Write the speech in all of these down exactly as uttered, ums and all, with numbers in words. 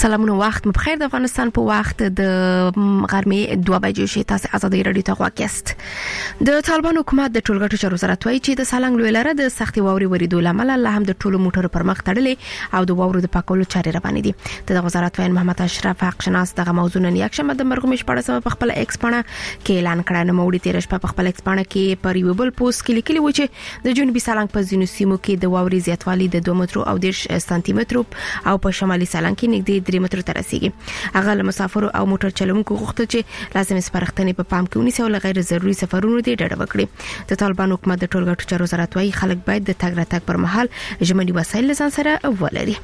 سلامونه وخت مبخیر د افغانستان په وخت د غرمې دوه بجې شي. تاسو ازادي رادیو ته غواکست. د طالبان حکومت د ټولګټو چارو وزارت وايي چې د سالنګ لوی لاره د سختي واوري وریدو لامل له هم د ټولو موټرو پر مخ تړلې او د واورو د پاکولو چارې روانې دي. د وزارت وایي محمد اشرف حق شناس دغه موضوع نن یک شنبه د مرغومش په اړه په خپل ایکس پاڼه کې اعلان کړ. نو موړي تیر شپه په خپل ایکس پاڼه کې پر یو بل پوسټ کې لیکلي و چې د جنوبي سالنګ په ځینو سیمو کې د واوري زیاتوالی د دوه مترو او ډېر سانتي مترو او په شمالي سالنګ کې نږدې درې مترو ته رسیدي. هغه له مسافرو او موټر چلونکو غوښتل چې لازم سپارښتنې په پام کې ونیسي او غیر ضروري سفرونو دې ډډه وکړي. د طالبان حکومت د ټولګټو چارو وزارت وايي خلک باید د تګ راتګ پر مهال ژمني وسایل ځان سره ولري.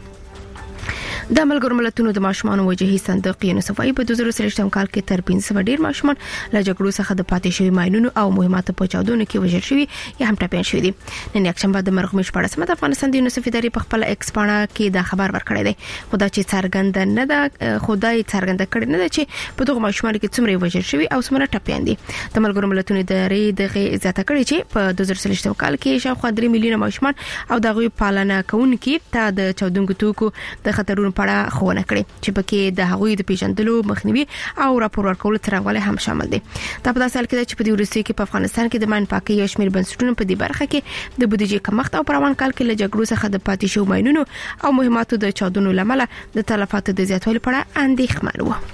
د ملګرو ملتونو د ماشومان وجهي صندوق یونیسف په دوه زره څلوېښتم کال کې تر پنځه سوه ډیر ماشومان له جګړو څخه د پاتې شوی ماینونو او مهماتو په چاودنو کې وژل شوی یا هم ټپيان شوی دي. نن یک شنبه د مرغومش په اړه سمت افغانستان د یونیسف ادارې په خپل ایکس پاڼه کې دا خبر ورکړی دی. خدای چې څرګند نه ده خدای څرګند کړی نه ده چې په دغه ماشومان کې څومره وژل شوی او څومره ټپيان دي. د ملګرو ملتونو ادارې دغه اضافه کړی چې په دوه زره څلوېښتم کال کې شاوخوا درې میلیونه ماشومان او دغه پالنه کوونکي ته د چاودنګو توکو د خطرونو په اړه ښوونه کړې چې پکې د هغوی د پیژندلو مخنیوي او راپور ورکولو څرنګوالی هم شامل دي. دا په داسې حال کې ده چې په دې وروستیو کې په افغانستان کې د ماین پاکۍ یو شمېر بنسټونو په دې برخه کې د بودیجې کمښت او په روان کال کې له جګړو څخه د پاتې شوو ماینونو او مهماتو د چاودنو له امله د تلفاتو د زیاتوالي په اړه اندېښمن وو.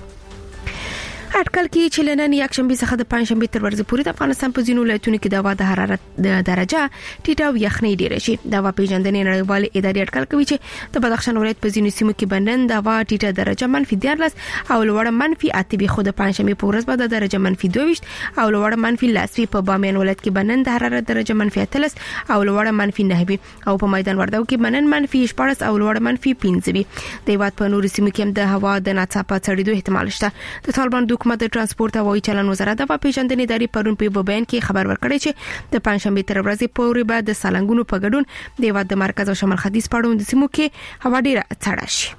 اټکل کې چې لنن یک شنبه څخه د پنځ شنبه تر ورځې پورې د افغانستان په ځینو ولایتونو کې د هوا د حرارت د درجه ټیټه او یخنۍ ډیره شي. د هوا پیژندنې نړیوال ادارې اټکل کوي چې د بدخشان ولایت په ځینو سیمو کې بندن د هوا ټیټه درجه منفي دیارلس او لوړه منفي اته وي، خو د پنځ شنبه په ورځ به د درجه منفي دوه ویشت او لوړه منفي لس وي. په بامیان ولایت کې بندن د حرارت درجه منفي اتلس او لوړه منفي نه وي او په میدان وردګو کې بندن منفي شپږ او لوړه منفي پنځه وي. د هیواد په نورو سیمو کې هم د هوا د ناڅاپه څړېدو احتمال شته. د طالبان د حکومت د ترانسپورت هوایي چلن وزارت د پیژندنې ادارې پرون په بیان کې خبر ورکړی چې د پنځشنبه تر ورځې پورې به د سالنګونو په ګډون د هیواد د مرکز او شمال ختیځ په اړوند سیمو کې هوا ډیره سړه شي.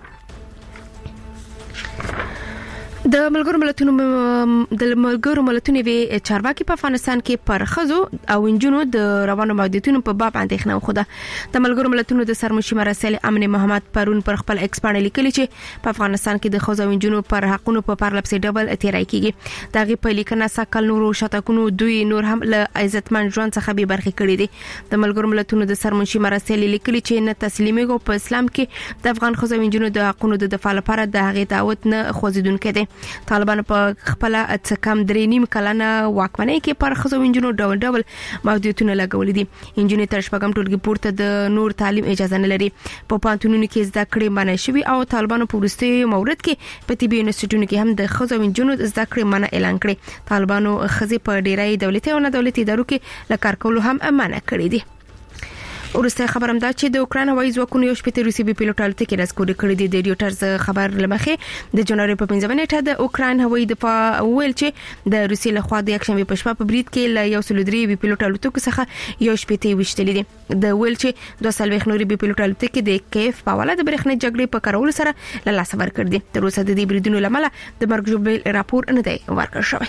د ملګرو ملتونو د ملګرو ملتونو وی چارواکي په افغانستان کې پر خزو او انجونو د روانو محدودیتونو په باب اندېښنه خوده. د ملګرو ملتونو د سرمشي مرسل امن محمد پرون پر خپل ایکس باندې لیکلی چې په افغانستان کې د خزو او انجونو پر حقونو په پارلپسي ډبل تیرای کیږي. دغه په لیکنه سکل نورو شتکونو دوی نور هم له عزتمن ژوند څخه به برخې کړي دي. د ملګرو ملتونو د سرمشي مرسل لیکلی چې نه تسلیمي په اسلام کې د افغان خزو او انجونو د حقونو د دفاع لپاره د هغه دعوت نه خوځیدونکو دي. طالبان په خپل څه کم درې نیم کلنه واکمنۍ کې پر خزو انجونو ډول ډول محدودیتونه لګولې دي. انجونې تر شپږم ټولګي پورته د نور تعلیم اجازه نه لري. په پانتونونو کې زده کړې منع شوي او طالبانو په وروستي مورد کې په طبي انسټیټیوټونو کې هم د خزو انجونو زده کړې منع اعلان کړې. طالبانو خزي په ډیری دولتي او نه دولتي ادارو کې لکار کولو هم منع کړې دي. ورسته خبرم دا چې د اوکران هوایي ځواکونو یو شپږ روسي بي پيلوټ الوتکې راسکوري کړې دي. د ریوټرز خبر لمخې د جنوري په پنځمه نیټه د اوکران هوایي دفاع ویل چې د روسي لخوا د یک شنبه په شپه په بریټ کې له یو سل درې بي پيلوټ الوتکو څخه یو شپږ وشتلې دي. د ویل چې دوه سلويخ نوري بي پيلوټ الوتکې د کیف په حواله د برېښنا جګړې په کارولو سره له لاس ورکړ دي. تر اوسه د دې بریدونو لامل د مرګ جوړ راپور نه دی ورکړ شوی.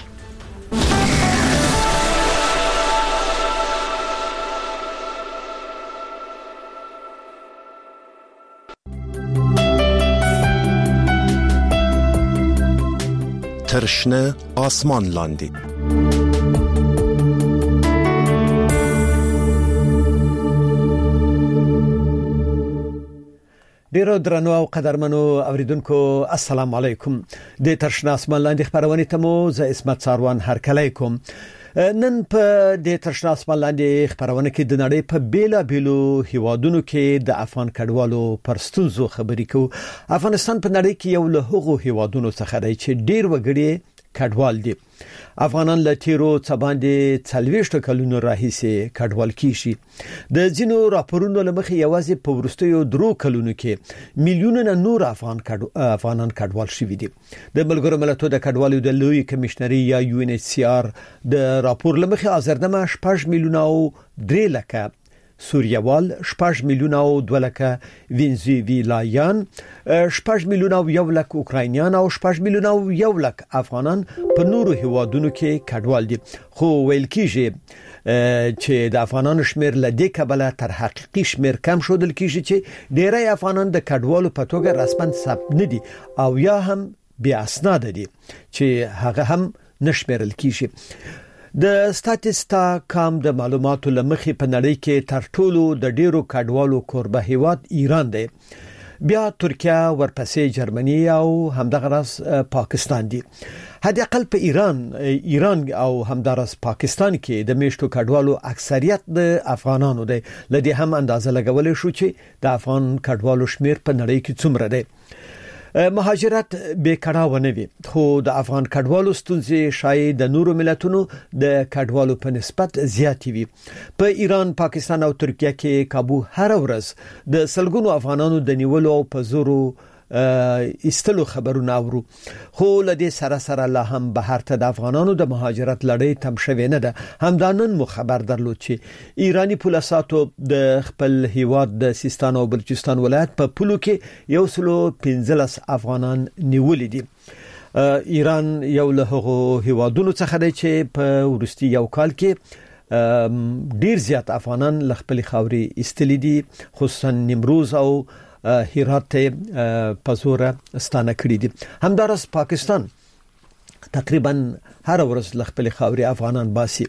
ترشنه آسمان لاندې ډیرو درنو او قدرمنو اوریدونکو السلام علیکم. د ترشنه آسمان لاندې خبرونه ته مو زه اسمت ساروان هرکلی کوم. نن په د ترشنه آسمان لاندې خبرونه کې د نړۍ په بیلا بیلو هیوادونو کې د افغان کډوالو پر ستونزو خبرې کوو. افغانستان په نړۍ کې یو له هغو هیوادونو څخه دی چې ډیر وګړي کډوال دي. افغانان له تیرو څباندې څلوېښت کلونو راهیسې کډوال کیږي. د ځینو راپورونو لمخې یوازې په ورستیو درو کلونو کې میلیونونه نور افغان کډو افغانان کډوال شوي دي. د ملګرو ملتونو د کډوالو د لوی کمشنري یا یو ان ایچ سی آر د راپور لمخې ازردمه شپږ میلیونه او درې لکه سوریوال، شپږ میلیونه او دوه لکه وینزویلایان، شپږ میلیونه او یو لک اوکراینیان او شپږ میلیونه او یو لک افغانان په نورو هیوادونو کې کډوال دي. خو ویل کیږي چې د افغانانو شمیر لدې کبله تر حقيقي شمیر کم شودل کیږي چې ډیری افغانان د کډوالو په توګه رسمن ثبت نه دي او یا هم بیا اسناد دي چې هغه هم نشمرل کیږي. د سټاتستا کام د معلوماتو لمخې په نړۍ کې تر ټولو د ډیرو کډوالو کوربه هیواد ایران دی، بیا ترکیه، ورپسې جرمني او همدغه راس پاکستان دي. حد اقل په ایران ایران او همدارس پاکستان کې د میشتو کډوالو اکثریت د افغانانو دی. لدې هم اندازه لګولې شو چې د افغان کډوالو شمیر په نړۍ کې څومره دی. مهاجرت بیکړه ونه وي، خو د افغان کډوالو ستونزې شاید د نورو ملتونو د کډوالو په نسبت زیاتې وي. په ایران، پاکستان او ترکیه کې کابو هر ورځ د سلګونو افغانانو د نیولو او په زورو استلو خبرونه اورو، خو لدې سره سره لا هم بهر ته د افغانانو د مهاجرت لړۍ تم شوې نه ده. همدانن مو خبر درلود چې ایرانی پولیساتو د خپل هیواد د سیستان او بلوچستان ولایت په پولو کې یو سلو پنځلس افغانان نیولې دي. ایران یو له هغو هیوادونو څخه دی چې په ورستي یو کال کې ډیر زیات افغانان ل خپل خاوري استلې دي، خصوصا نیمروز او هرات په زوره ستانه کړی دي. همدارس پاکستان تقریبا هر ورځ ل خپل خاوري افغانان باسي.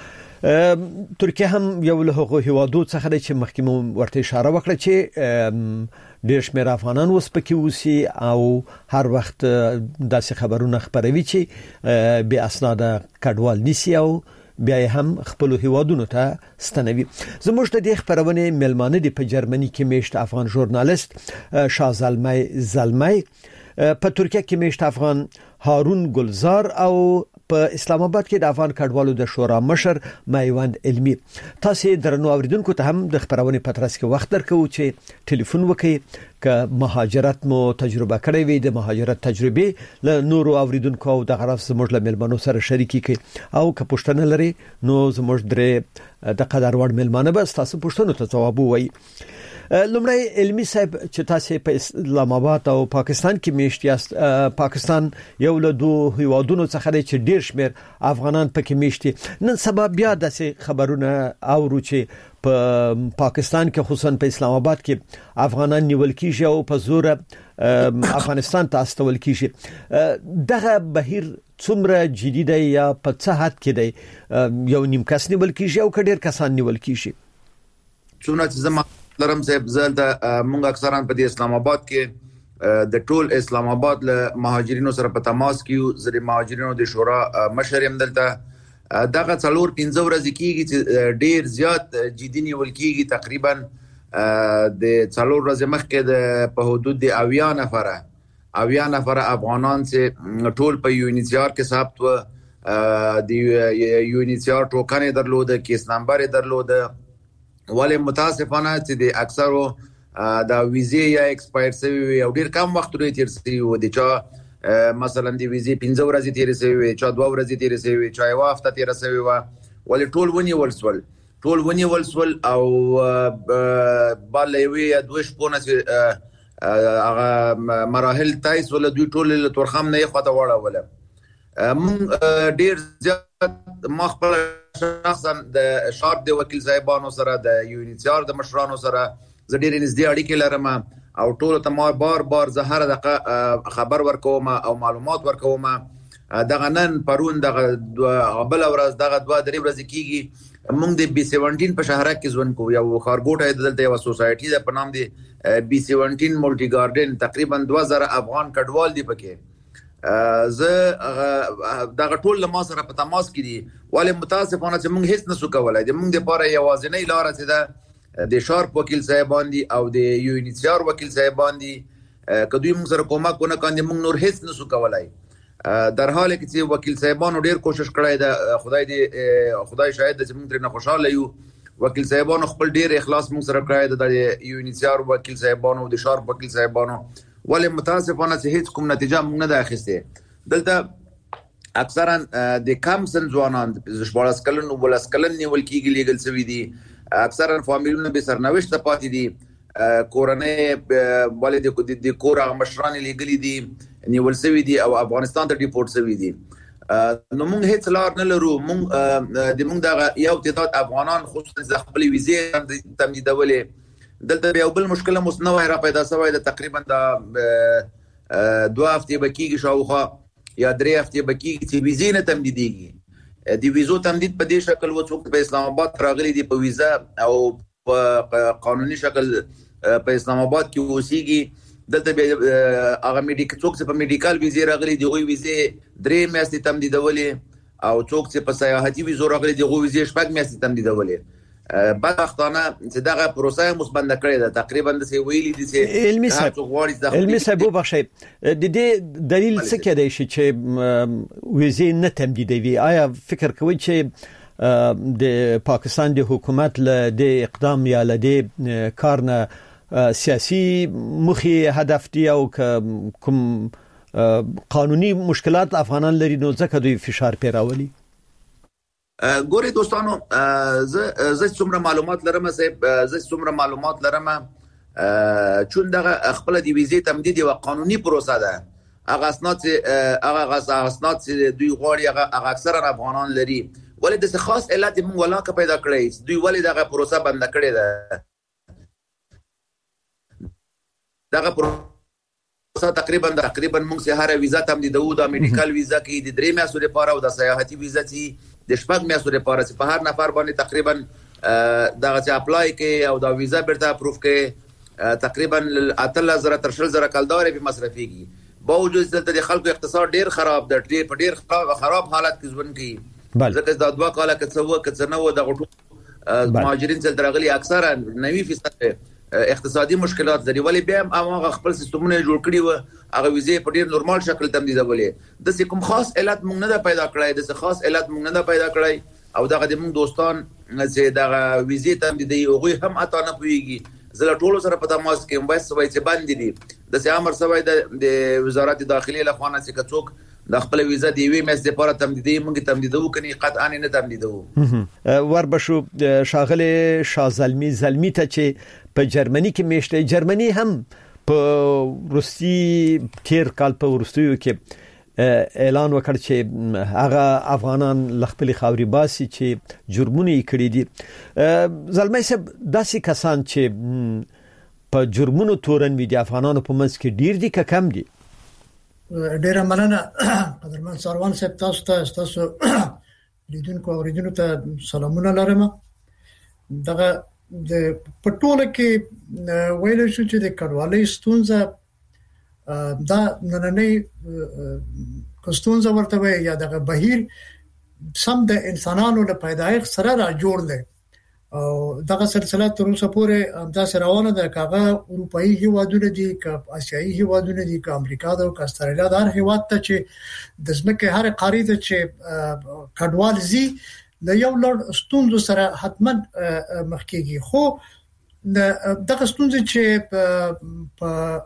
ترکیه هم یو له هغو هیوادو څخه دی چې مخکې ورته اشاره وکړه چې ډیر شمیر افغانان اوس پکې اوسي او هر وخت داسې خبرونه خبروي چې بیا اسناد کډوال نیسي او بیا هم خپل هیوادونو ته ستنوي. زموږ د دې خبرونه ملمانه دي په جرمني کې میشت افغان ژورنالیست شاه زلمي زلمي، په ترکیه کې میشت افغان هارون گلزار او په اسلام آباد کې د افغان کډوالو د شورا مشر میوند علمي. تاسو درنو اوریدونکو ته هم د خبرونه پترس کې وخت درکو چې ټلیفون وکړئ که مهاجرت مو تجربه کړی وي، د مهاجرت تجربه له نورو اوریدونکو او د غرف زموږ له ملمنو سره شریکي کړئ او که پوښتنه لري نو زموږ درې د قدر وړ ملمانه به تاسو پوښتنو ته ځواب وایي. لومړی علمي صاحب چې تاسو په اسلام آباد او پاکستان کې میشت یاست، پاکستان یو له دوه هیوادونو څخه دی چې ډیر شمیر افغانان پکې میشتي. نن سبا بیا داسې خبرونه اورو چې په پاکستان کې خصوصا په اسلام آباد کې افغانان نیول کیږي او په زور افغانستان ته استول کیږي. دغه بهیر څومره جدي دی یا په څه حد کې دی؟ یو نیم کس نیول کیږي او کډیر کسان نیول کیږي؟ څونه چې زما لرم صاحب زل د مونږ اکثرا په اسلام آباد کې د ټول اسلام آباد له مهاجرینو سره په تماس کې زری مهاجرینو د شورا مشر يم دلته دغه څلور پنځه ورځې کېږي چې ډیر زیات جدي نیول کېږي. تقریبا د څلور ورځې مخکې د په حدود د اویا نفره اویا نفره افغانان چې ټول په یونیسیار کې ثبت و، د یونیسیار ټوکنې درلوده، کیس نمبر درلوده، ولی متاسفانه چې د اکثرو د ویزې یا ایکسپایر شوی او ډیر کم وخت لري تیر شوی و، د چا مثلا د ویزې پنځه ورځې تیر شوی، چا دوه ورځې تیر شوی، چا یو هفته تیر شوی و، ولی ټول ونیول سول ټول ونیول سول او بل یوې دوه شپونه چې هغه مراحل تایس ول دوی ټول له تورخم نه خواته وړاوله. مون ډیر زیات مخبر شخصا د شارپ د وکیل صاحبانو سره د یونیسیار د مشرانو سره ز ډیر نږدې اړیکې لرم او ټول ته ما بار بار زهره د خبر ورکوم او معلومات ورکوم. دغه نن پرون دغه بل ورځ دغه دوه درې ورځې کیږي موږ د بي سبعتر په شهر کې ځون کو یو خارګوټه دلته یو سوسایټي ده په نام دی بي سبعتر ملټي ګارډن، تقریبا دوه زره افغان کډوال دی پکې. زه دغه ټول لما سره په تماس کې دي، ولی متاسفانه چې موږ هیڅ نسو کولای. د موږ لپاره یوازینۍ لار چې ده د شارپ وکیل صاحبان دي او د یونیسیار وکیل صاحبان دي، که دوی موږ سره کومک ونه کړي موږ نور هیڅ نسو کولای. در حال کې چې وکیل صاحبانو ډیر کوشش کړی ده، خدای دې خدای شاهد ده چې موږ ترې نه خوشاله یو. وکیل صاحبانو خپل ډیر اخلاص موږ سره کړی ده، د یونیسیار وکیل صاحبانو د شارپ وکیل صاحبانو، ولی متاسفانه چې هیڅ کوم نتیجه موږ نه ده اخیسته. دلته اکثرا د کم سن ځوانان شپاړس کلن او ولس کلن نیول کېږي لیګل شوي دي، اکثرا فامیلونه به سرنوشت پاتې دي، کورنۍ ولې د کور هغه مشران لیګلي دي نیول شوي دي او افغانستان ته ډیپورټ شوي دي. نو موږ هیڅ لار نه لرو. موږ د موږ د یو تعداد افغانان خصوصا د خپل ویزې تمدیدولې دلته یو بل مشکل مو نه وای را پیدا شوی. د تقریبا د دوه هفتې بکیږي شاوخوا یا درې هفتې بکیږي چې ویزې نه تمدیدېږي. د ویزو تمدید په دې شکل و څوک په اسلام آباد راغلي دي په ویزا او په قانوني شکل په اسلام آباد کې اوسېږي. دلته هغه میډیکل څوک چې په میډیکل ویزې راغلي دي غوي ویزې درې میاشتې تمدیدولې او څوک چې په سیاحتي ویزو راغلي دي غوي ویزې شپږ میاشتې تمدیدولې. بدبختانه چې دغه پروسه مثبت کړې ده. تقریبا د سی ویلي دي چې علمي صاحب علمي صاحب وبخښئ د دې دلیل څه کېدای شي چې ویزې نه تمدیدوي؟ آیا فکر کوئ چې د پاکستان د حکومت له د اقدام یا له د کار نه سیاسي مخي هدف دی او کوم قانوني مشکلات افغانان لري نو ځکه دوی فشار پیراولي؟ ګوري دوستانو زه زه څومره معلومات لرم صاحب زه څومره معلومات لرم چون دغه خپل د ویزې تمدید یو قانوني پروسه ده. هغه اسناد هغه اسناد چې دوی غواړي هغه اکثرا افغانان لري. ولې د خاص علت موږ ولاکه پیدا کړی دوی ولې دغه پروسه بند کړې ده. دغه پروسه تقریبا تقریبا موږ سه هر ویزا تمدیدو د میډیکل ویزا کې د درې میاشتو لپاره او د سیاحتي ویزا چې د شپږ میاشتو لپاره چې په هر نفر باندې تقریبا دغه چې اپلای کې او د ویزا برته اپروف کې تقریبا اتل زره تر شل زره کلدار به مصرفيږي. باوجود دلته د خلکو اقتصاد ډیر خراب ده. ډیر په ډیر خراب حالت کې ژوند کوي. ځکه دا دوه کاله کې څو کې څنو د غټو مهاجرین چې درغلي اکثرا نوي فیصد اقتصادي مشکلات لري. ولی بیا هم هغه خپل سیستمونه جوړ کړی و هغه ویزې په ډیر نورمال شکل تمدیدولې. د کوم خاص علت موږ نه پیدا کړای د خاص علت موږ نه پیدا کړای او دغه د موږ دوستان چې دغه ویزې تمدیدي او هم اته نه پويږي. زله ټولو سره په تماس کې وایي سوي چې باندې دي د امر سوي د وزارت داخلي له خوانه چې کڅوک د خپل ویزا دی وی مېس لپاره تمدیدي موږ تمدیدو کني قطعا نه تمدیدو. وربشو شاغله شازلمی زلمی ته چې په جرمني کې میشته. جرمني هم په روسي تیر کال په روسیو کې اعلان وکړ چې هغه افغانان لخپل خاوري باسي چې جرمونه یې کړی دي. زلمی صاحب داسې کسان چې په جرمونو تورن وي د افغانانو په منځ کې ډیر دي که کم دي؟ ډیر مننه قدرمن سروان صاحب، تاسو ته تاسو لیدونکو اوریدونکو ته سلامونه لرم. دغه د پټوله کې ویل شو چې د کډوالۍ ستونزه دا نننۍ کوستونزه ورته وي یا دغه بهیر سم د انسانانو له پیدایښت سره را جوړ دی او دغه سلسله تر اوسه پورې همداسې روانه ده. کاغه اروپאי هیوادونه دي که آسیایي هیوادونه دي که امریکا ده او که استرالیا ده، هر هیواد ته چې د ځمکې هر قاره ته چې کډوال زی د یو لړ ستونزو سره حتما مخ کېږي. خو دغه ستونزې چې په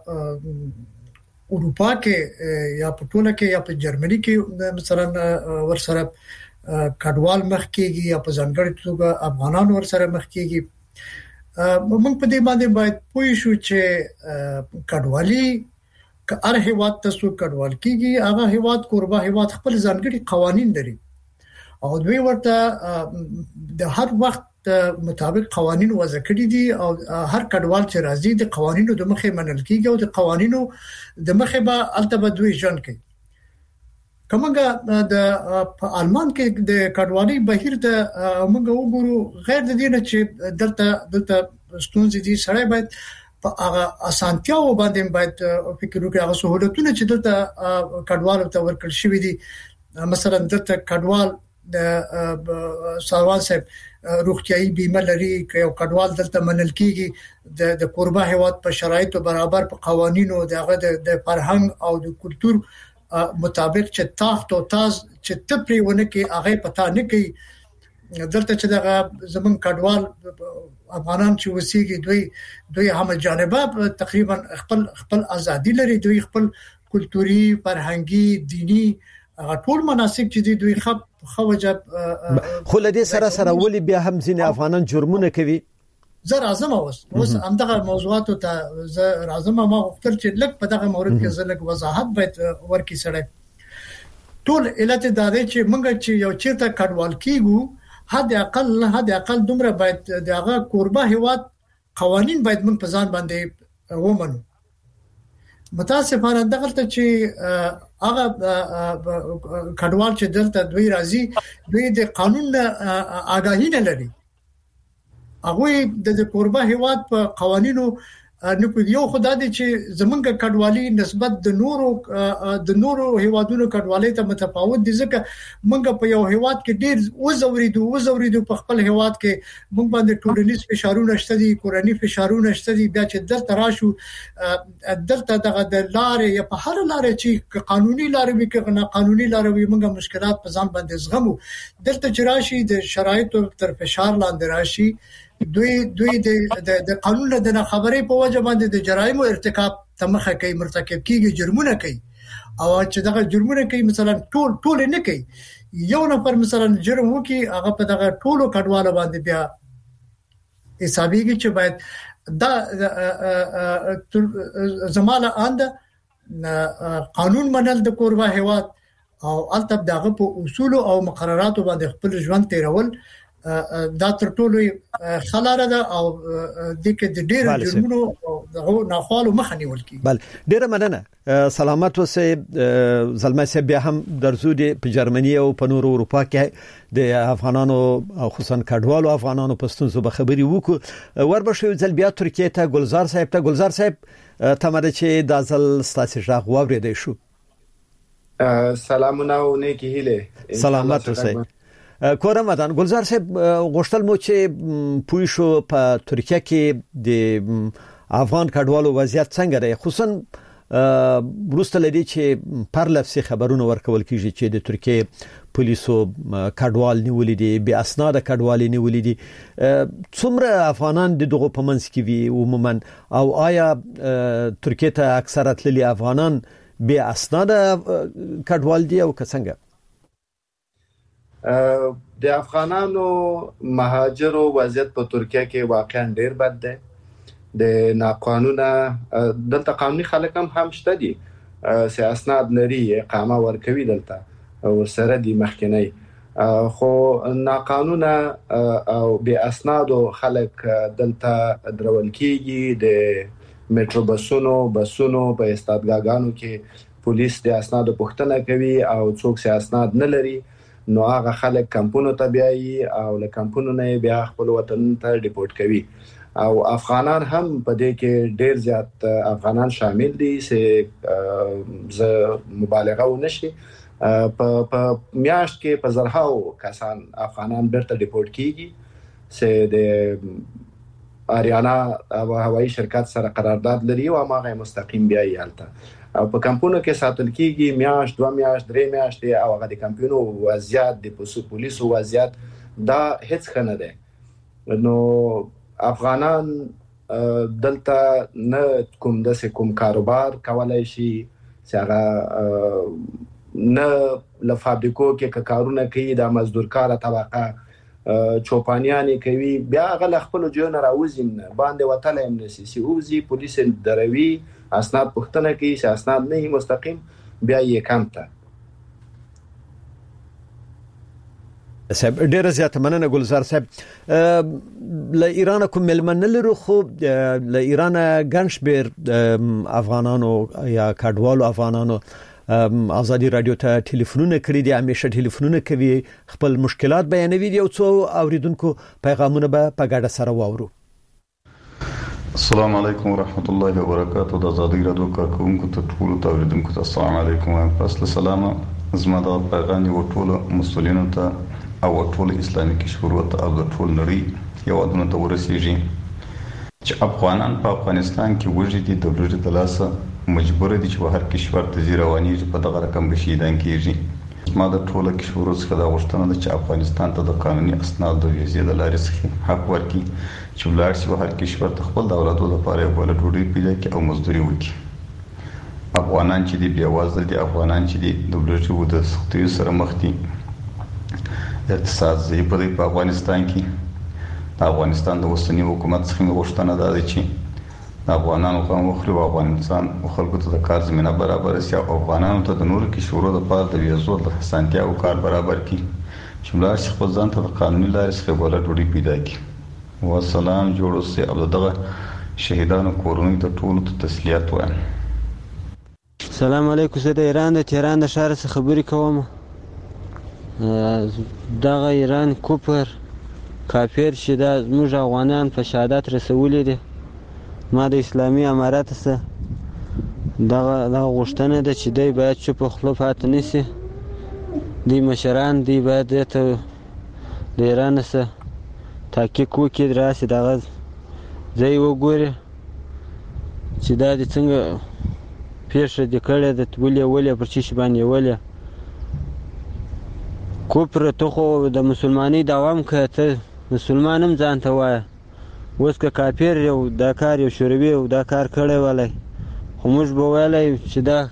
اروپا کې یا په ټوله کې یا په جرمني کې مثلا ورسره کډوال مخ کېږي یا په ځانګړي توګه افغانان ورسره مخ کېږي، موږ په دې باندې باید پوه شو چې کډوالي که هر هیواد ته څو کډوال کېږي هغه هیواد کوربه هیواد خپل ځانګړي قوانين لري او دوی ورته د هر وخت مطابق قوانين وضع کړي دي او هر کډوال چې راځي د قوانینو د مخې منل کېږي او د قوانینو د مخې به البته دوی ژوند کوي. کومه د آلمان کې د کډوالۍ بهیر ته موږ وګورو، غیر د دې نه چې دلته دلته ستونزې دي سړی باید په هغه اسانتیاو باندې باید فکر وکړي. هغه سہولتونه چې دلته کډوالو ته ورکړل شوې دي، مثلا دلته کډوال د سروان صاحب روغتيایي بیمه لري که یو کډوال دلته منل کیږي د د کوربه هیواد په شرایطو برابر په قوانینو دغه د فرهنګ او د کلچر مطابق چې تاخت او تاز چې تپریونه کې هغه پتا نه کوي. دلته چې دغه زمون کډوال افغانان چې وسیږي دوی دوی هم جانبه تقریبا خپل خپل ازادي لري، دوی خپل کلچري فرهنګي دینی ټول مناسک چې دوی خپ خوجب خو لدې سره سره ولې بیا هم ځینې افغانان جرمونه کوي. زه راځم اوس اوس همدغه موضوعات ته زه راځم. ما غوښتل چې لږ په دغه مورد کې زه لږ وضاحت باید ورکړم. سره ټول علت دا دی چې موږ چې یو چیرته کډوال کیږو حد اقل حد اقل دومره باید دغه کوربه هیواد قوانين باید موږ په ځان باندې ومنو. متاسفانه دغه ته چې هغه کډوال چې دلته دوی راځي دوی د قانون آگاهی نه لري. هغه د کوربه هیواد په قوانینو نو په یو خدای دې چې زمونږ کډوالي نسبت د نورو د نورو هیوادونو کډوالۍ ته متفاوت دي ځکه موږ په یو هیواد کې ډیر وزوریدو وزوریدو په خپل هیواد کې موږ باندې ټولنیز فشارونه شته دي کورنۍ فشارونه شته دي بیا چې دلته راشو دلته دغه د لارې یا په هر لارې چې قانوني لارې وي که نه قانوني لارې وي موږ مشکلات په ځان باندې زغمو. دلته چې راشي د شرایطو تر فشار لاندې راشي دوی دوی د د قانون د خبرې په وجه باندې د جرایمو ارتکاب تمخه کوي مرتکب کیږي جرمونه کوي او چې دغه جرمونه کوي مثلا ټول ټول نه کوي یو نفر مثلا جرم وکي هغه په دغه ټولو کډواله باندې بیا حسابيږي چې باید دا زماله اند قانون منل د کوربه هیواد او البته دغه په اصول او مقرراتو باندې خپل ژوند تیرول دا تر ټولو خلاره ده او د کې د ډېر جرمونو او ناخوالو مخه نیول کیږي. بل ډېر مننه سلامت اوسې زلمه سه بیا هم درزو دي په جرمني او په نور اروپا کې د افغانانو او خصوصا کډوالو افغانانو پښتون زو خبري وکړو وربشو ځل بیا ترکیه ته ګلزار صاحب ته ګلزار صاحب تمره چې د ځل ستاسو ژغ واورېدې شو. سلامونه او نیکی هیله سلامت اوسې کورم ودان ګلزار صاحب غوښتل مو چې پوي شو په ترکیه کې د افغان کډوالو وضعیت څنګه دی خصوصا بروسته لري چې پر لفظي خبرونه ورکول کیږي چې د ترکیه پولیسو کډوال نیولې دي بیا اسناد کډوال نیولې دي څومره افغانان د دغه پمنس کې وي عموما او آیا ترکیه ته اکثریت للي افغانان بیا اسناد کډوال دي او څنګه د افغانانو مهاجرو وضعیت په ترکیه کې واقعا ډیر بد دی. د ناقانونه دلته قانوني خلک هم هم شته دي چې اسناد لري اقامه ورکوي دلته او سره دي مخکنی خو ناقانونه او بې اسنادو خلک دلته درول کیږي. د میټرو بسونو بسونو په استادګاګانو کې پولیس د اسنادو پوښتنه کوي او څوک چې اسناد نه لري نو هغه خلک کمپونو ته بیایي او له کمپونو نه بیا خپل وطن ته ډیپورت کوي او افغانان هم په دې کې ډیر زیات افغانان شامل دي چې ز مبالغه ونشي په په میاشت کې په زرهاو کسان افغانان بیرته ډیپورت کیږي چې د اریانا هوایي شرکت سره قرارداد لري او هغه مستقیم بیایي حالته او په کمپونو کې ساتل کیږي میاشت دوه میاشت درې میاشتې او هغه د کمپونو وضعیت د پولیسو وضعیت دا هیڅ خنه ده. نو افغانان دلته نه کوم د کوم کاروبار کولای شي چې هغه نه له فابریکو کې کارونه کوي د مزدورکار طبقه چوپانیانی کوي بیا غل خپل جون راوزین باندې وتل هم نسی سی اوزي پولیس دروي اسناد پختنه کوي چې اسناد نه مستقیم بیا یې کمته. صاحب ډیره زیاته مننه ګلزار صاحب له ایران کوم ملمن لرو خو له ایران ګنش بیر افغانانو یا کډوالو افغانانو ازادي رادیو ته ټلیفونونه کړی دي همیشه ټلیفونونه کوي خپل مشکلات بیانوي دي او څو اوریدونکو پیغامونه به په ګډه سره واورو. السلام علیکم ورحمت الله وبرکاته. د ازادي رادیو کارکونکو ته ټول اوریدونکو ته السلام علیکم. پس له سلام زما د پیغام یو ټول مسولینو ته او ټول اسلامي کشورو ته او ټول نړۍ یو ادونه ته ورسیږي چې افغانان په افغانستان کې وژدي د دولت د لاسه مجبور دي چې هر کشور ته زیروانی په دغه رقم بشیدان کیږي. ما د ټولو کشورو څخه دا غوښتنه ده چې افغانستان ته د قانوني اسناد او ویزې د لارې څخه حق ورکړي چې ولاړ شي هر کشور ته خپل د اولادو لپاره یو بل ډوډۍ پیدا کړي او مزدوري وکړي. افغانان چې دی بیا وازل دي افغانان چې دی د دولت د سختیو سره مخ دي. اقتصاد زی په افغانستان کې د افغانستان د اوسنی حکومت څخه غوښتنه ده چې افغانانو قوم خو افغانستان او خلکو ته د کار زمينه برابر شي او افغانانو ته د نورو کې شروع د پاره د ویزو د حسانتیا او کار برابر کی شملار شي خپل ځان ته د قانوني لارې څخه بوله ډوډۍ پیدا کی والسلام جوړ اوسه او دغه شهیدانو کورونو ته ټول ته تسلیت وایم. السلام علیکم. زه د ایران د تهران د شهر څخه خبرې کوم. دغه ایران کوپر کافر چې دا زموږ افغانان په شهادت رسولي دي. ما د اسلامي امارات سره دغه دغه غوښتنه ده چې دوی باید چوپ خوله پاتې نشي. دوی مشران دوی باید ته د ایران سره تحقیق وکړي، راسي دغه ځای وګوري چې دا د څنګه پیښه دې کړې ده، ولې ولې پر چی باندې ولې کوپر ته خو د مسلمانۍ دوام کوي، ته مسلمان هم ځان ته وایه. اوس که کافر یو دا کار یو شوروي او دا کار کړی ولی خو موږ به ویلی چې دا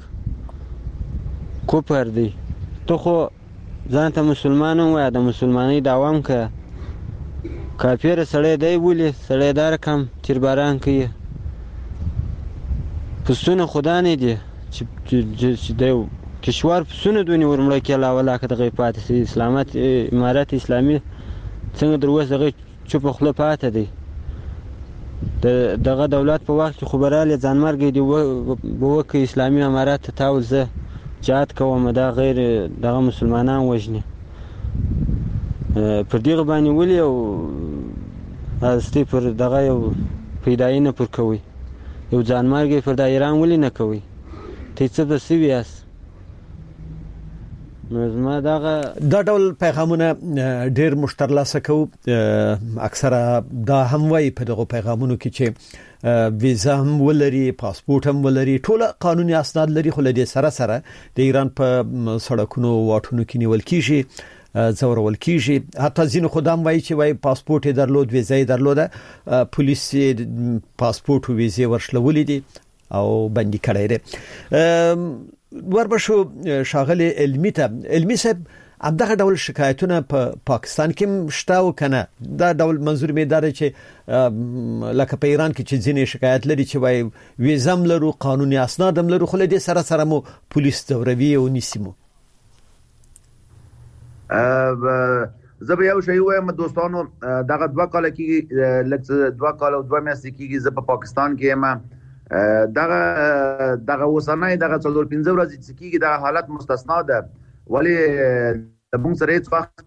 کوپر دی. ته خو ځان ته مسلمان هم وایه، د مسلمانۍ دوام کوه. کافر سړی دی ولې سړی دا رقم تیرباران کوي. پسونه خدا نه دی چې دی کشور پسونه دونې ورمړه کې الله ولا که دغه پاتې سي. اسلامت امارت اسلامي څنګه در اوس دغه چوپه خوله پاتې دی. دغه دولت په وخت کې خو به رالې ځانمرګی دې به وکړي اسلامي امارات ته تاول زه جهاد کوم، دا غیر دغه مسلمانان وژني. پر دغه باندې ولې او هستې پر دغه یو پیدایي نه پر کوئ، یو ځانمرګی پر دا ایران ولې نه کوئ؟ ته څه به سوي یاست؟ نو دغه دا ډول پیغامونه ډیر مشترلاسه کو. اکثره دا هم وایي په دغه پیغامونو کې چې ویزا هم ولري، پاسپورت هم ولري، ټول قانوني اسناد لري، خو له دې سره سره د ایران په سړکونو واټونو کې نیول کیږي، زورول کیږي. حتی ځینو خدام وایي چې وایي پاسپورت درلود، ویزا درلوده، پولیس پاسپورت او ویزا ورشلولې دي او بندي کړی دی. وربشو شاغلی علمی ته علمی صاحب همدغه ډول شکایتونه په پاکستان کې شته او کنه؟ دا ډول منظور می دار چې لکه په ایران کې چې ځینې شکایت لري چې وای ویزم لرو، قانوني اسناد هم لرو، خو له دې سره سره مو پولیس دوروي او نیسمو. زه به یو شی وایم دوستانو، دغه دوه کال کې لکه دوه کال او دوه میاشتې کې زه په پاکستان کې یم. دغه دغه وسنۍ دغه څلور پنځه ورځې چې کېږي دا حالت مستثنا ده، ولی د موږ سره هیڅ وخت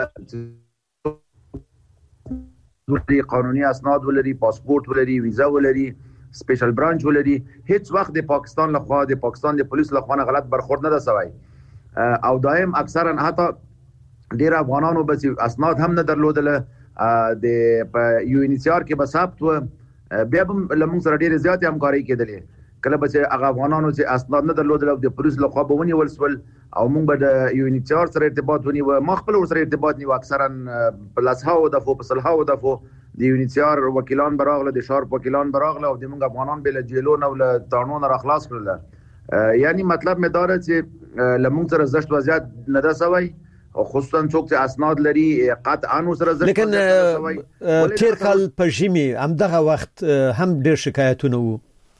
ولري قانوني اسناد ولري، پاسپورت ولري، ویزا ولري، سپیشل برانچ ولري، هیڅ وخت د پاکستان لخوا د پاکستان د پولیس لخوا غلط برخورد نه ده سوی. او دایم اکثرا حتی ډیر افغانانو بس اسناد هم نه درلودل، د یو ان سی آر کې به ثبت و، بیا هم لمون سره ډیره زیاتې همکاري کېدلې. کله به چې هغه افغانانو چې اسناد نه درلودل او د پولیس لخوا به ونیول شول او موږ به د یو ان سی آر سره ارتباط ونیو، ما خپل ور سره ارتباط نیو. اکثرا په لاسهاو دفو په سلهاو دفو د یو ان سی آر وکیلان براغله، د شارپ وکیلان براغله او د موږ افغانان به له جیلو نه ول تانون را خلاص کړل. یعنی مطلب مې دا چې لمون سره زشت وضعیت نه ده سوی، خصوصا څوک چې اسناد لري قطعا سره زړه. لیکن تیر کال په ژمي همدغه وخت هم ډېر شکایتونه وو.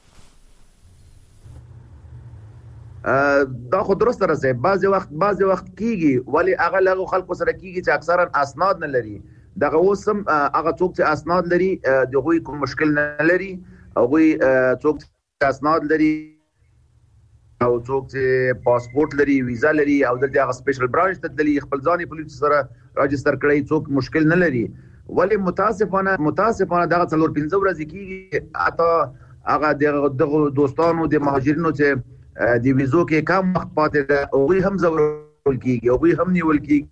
دا خو درسته راځي، بعضی وخت بعضی وخت کیږي، ولی هغه لغه خلکو سره کیږي چې اکثرا اسناد نه لري. دغه اوسم هغه څوک چې اسناد لري دغه کوم مشکل نه لري، هغه څوک چې اسناد لري او څوک چې پاسپورت لري، ویزا لري او دلته هغه سپیشل برانچ ته تللی خپل ځاني پولیس سره راجستر کړی، څوک مشکل نه لري. ولی متاسفانه متاسفانه دغه څلور پنځه ورځې کیږي، اته هغه دغه دوستانو د مهاجرینو چې د ویزو کې کم وخت پاتې ده او هم زورول کیږي او هم نیول کیږي.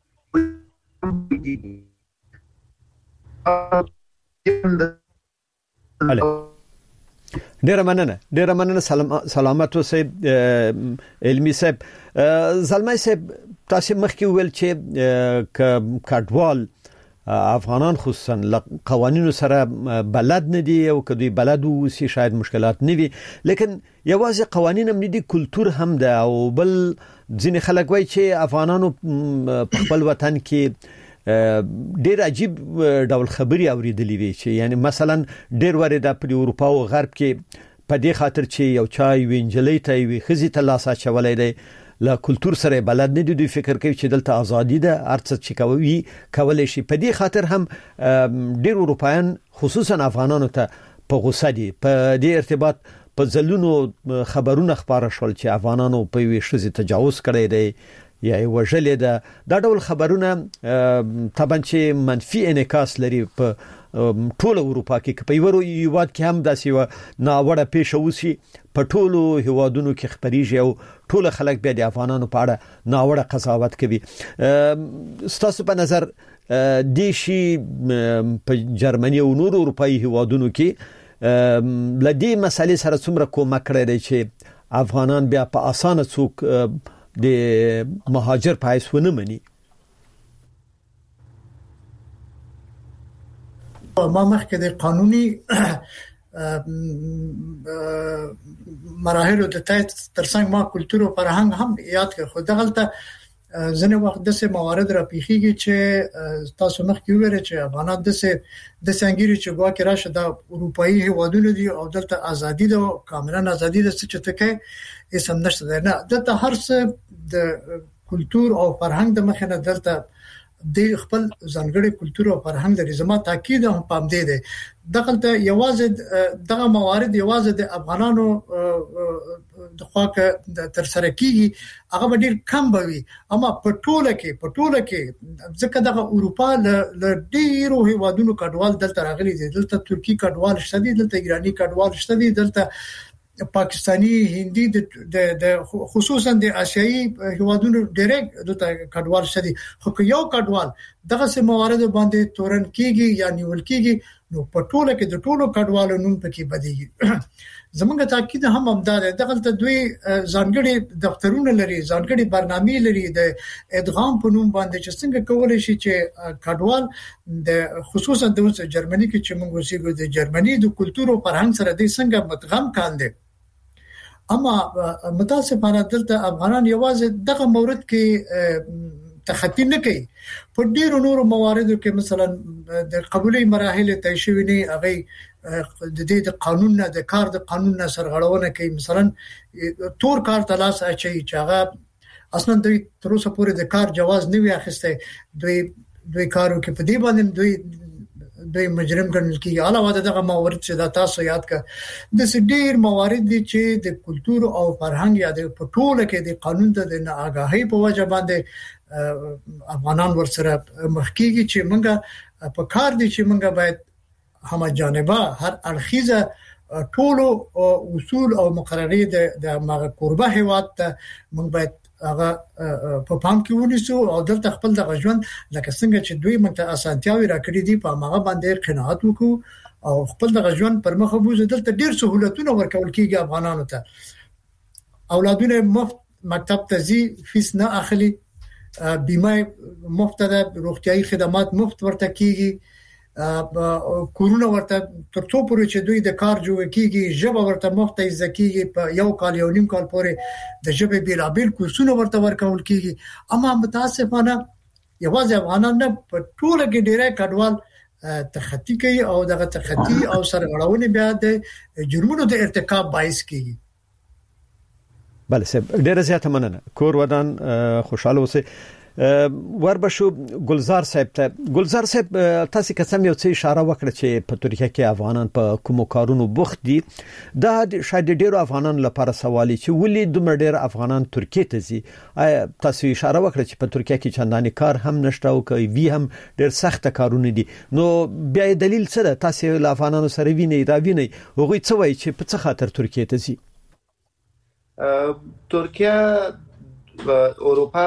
ډیره مننه ډیره مننه سلامت اوسئ علمی صاحب. زلمي صاحب تاسو مخکې ویل چې کډوال افغانان خصوصا قوانینو سره بلد نه دي او کدی بلد وو سي شاید مشکلات نه وي، لیکن یوازې قوانین هم نه دي، کلچر هم ده. او بل ځینې خلک وایي چې افغانانو په خپل وطن کې ډېر عجیب ډول خبري اوریدلې وي چې یعنی مثلا ډېر ورده په اروپا او غرب کې په دې خاطر چې یو چای وینجلې ته وي خزي ته لاسه چولې دی لا کلچر سره بلد نه دي فکر کوي چې دلته ازادي ده ارڅ چې کوي کولای شي په دې خاطر هم ډېر اروپایان خصوصا افغانانو ته په غوسه دي په دې ارتباط په ځلونو خبرونه خبره شول چې افغانانو په وی شزي تجاوز کړی دی یا وجلې ده دا ډول خبرونه طبعا چې منفي انعکاس لري په ټول اروپا کې په یورو یواد کې هم داسې و ناوړه پیښه وسی په ټولو هیوادونو کې خبريږي او ټول خلک به د افغانانو په اړه ناوړه قضاوت کوي. ستاسو په نظر د شي په جرمني او نور اروپאי هیوادونو کې لدی مسالې سره څومره کومک کړی چې افغانان بیا په اسانه څوک د مهاجر په حیث ونه مني؟ ما مخکې د قانوني مراحل د تایید ترڅنګ ما کلچر او فرهنګ هم یاد کړ. خو دغلته ځنه وخت د سه موارد را پیخیږي چې تاسو مخکې ویل چې افغانان د سه د څنګه چې ګوا کې راشه د اروپאי هیوادونو دي او دلته ازادي ده کاملا ازادي ده چې ته کې اسم نشته ده نه دلته هر څه د کلچر او فرهنګ د مخه نه دلته د خپل ځانګړي کلچر او فرهنګ د رزما تاکید هم پام دی دی دغلته یوازې دغه موارد یوازې د افغانانو د خواکه تر سره کیږي هغه ډیر کم بوي اما په ټوله کې په ټوله کې ځکه دغه اروپا ل ډیرو هیوادونو کډوال دلته راغلي دي دلته ترکی کډوال شته دي دلته ایرانی کډوال شته دي دلته پاکستانی هندي د خصوصا د آسیایي هیوادونو ډیرک دته کډوال شدي خو یو کډوال دغه سه موارد باندې تورن کیږي یا نیول کیږي نو په ټوله کې د ټولو کډوالو نوم پکې بدیږي. زمونږ تاکید هم امداد دغه دوی ځانګړي دفترونه لري ځانګړي برنامې لري د ادغام په نوم باندې چې څنګه کولای شي چې کډوال د خصوصا د جرمني کې چې موږ وسیګو د جرمني د کلچر او فرهنګ سره د څنګه متغم کاندي. اما متاسفانه دلته افغانان یوازې دغه مورد کې تخطی نه کوي په ډیرو نورو مواردو کې مثلا د قبولي مراحل طی شوی نه هغه د دې د قانون نه د کار د قانون نه سرغړونه کوي مثلا تور کار تلاش اچي چې هغه اصلا دوی تر اوسه پورې د کار جواز نه وی اخیسته دوی دوی کارو کې په دې باندې دوی دوی مجرم ګڼل کیږي. علاوه دغه موارد چې دا تاسو یاد کړه د ډیر موارد دي چې د کلچر او فرهنګ یا د پټوله کې د قانون د ناآگاهی په وجه باندې افغانان ورسره مخکېږي چې موږ په کار دي چې موږ باید هم جانبه هر اړخیزه ټولو اصول او مقررات د مغه قربه هیواد ته موږ باید هغه په پام کې ونیسو او دلته خپل د غژوند لکه څنګه چې دوی مونږ اسانتیاوي راکړي دي په هغه باندې قناعت وکړو او خپل د غژوند پر مخ بوزو دلته ډیر سہولتونه ورکول کیږي افغانانو ته اولادونه مفت مکتب ته ځي فیس نه اخلي بیمه مفت ده روغتيایي خدمات مفت ورته کیږي کورونا ورته ترڅو پورې چې دوی د کار جوړ کیږي ژبه ورته مفت ځکیږي په یو کال یو نیم کال پورې د ژبې بیلابیل کورسونه ورته ورکول کیږي اما متاسفانه یوازې افغانان نه په ټوله کې ډیره کډوال تخطی کوي او دغه تخطی او سرغړونه بیا د جرمونو د ارتکاب باعث کیږي. بله سب ډیره زیاته مننه کور ودان خوشاله اوسئ. وربشو ګلزار صاحب ته ګلزار صاحب تاسو قسم یو څه اشاره وکړه چې په ترکیه کې افغانان په کوم کارونو بوخت دي دا شاید ډیرو افغانانو لپاره سوالي چې ولې دومره ډیر افغانان ترکیه ته ځي. تاسو اشاره وکړه چې په ترکیه کې چنداني کار هم نشته او کوي وی هم ډیر سخت کارونه دي نو بیا دلیل څه ده تاسو له افغانانو سره ویني دا ویني هغه څه وایي چې په څه خاطر ترکیه ته ځي؟ ترکیه اروپا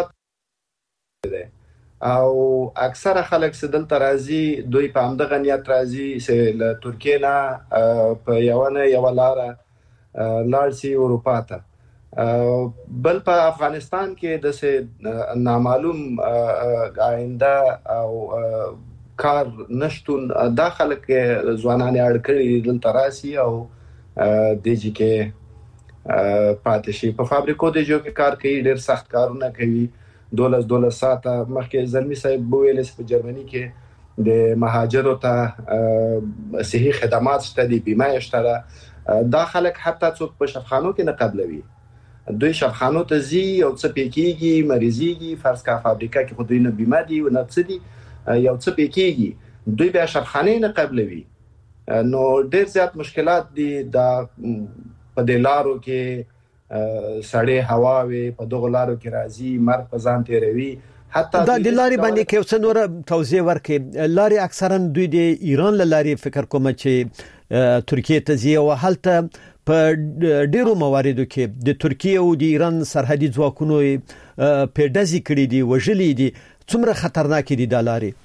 او اکثره خلک سدل ترازی دوی په همدغه نیت راځي چې له ترکیه نه په یو نه یو لار لارسي اروپا ته بل په افغانستان کې د څه نامعلوم آینده او کار نشټون داخله کې ځوانان اړ کړي دل تراسي او د جې کې پاتې شي په فابریکو د جو کې کار کوي ډېر سخت کارونه کوي دولس دولس ساعته مخکې زلمی صاحب ویل چې په جرمني کې د مهاجرو ته صحي خدمات شته دي بیمه شته دا خلک حتی څوک په شفخانو کې نه قبلوي دوی شفخانو ته زی او څه پېکيږي مریضيږي فرض کا فابریکه کې خو دوی نه بیمه دي او نه څه دي یو څه پېکيږي دوی بیا شفخانه نه قبلوي نو ډېر زیات مشکلات دي دا په دلارو کې سړې هوا وي په دغه لارو کې راځي مرګ په ځان تیروي حتی دا د لارې باندې کې څه نور توضیح ورکړي لارې اکثرا دوی د ایران لارې فکر کوم چې ترکیه ته ځي او حالت په ډیرو مواردو کې د ترکیه او د ایران سرحدي ځواکونو په دزي کړي دي وژلې دي څومره خطرناک دي د لارې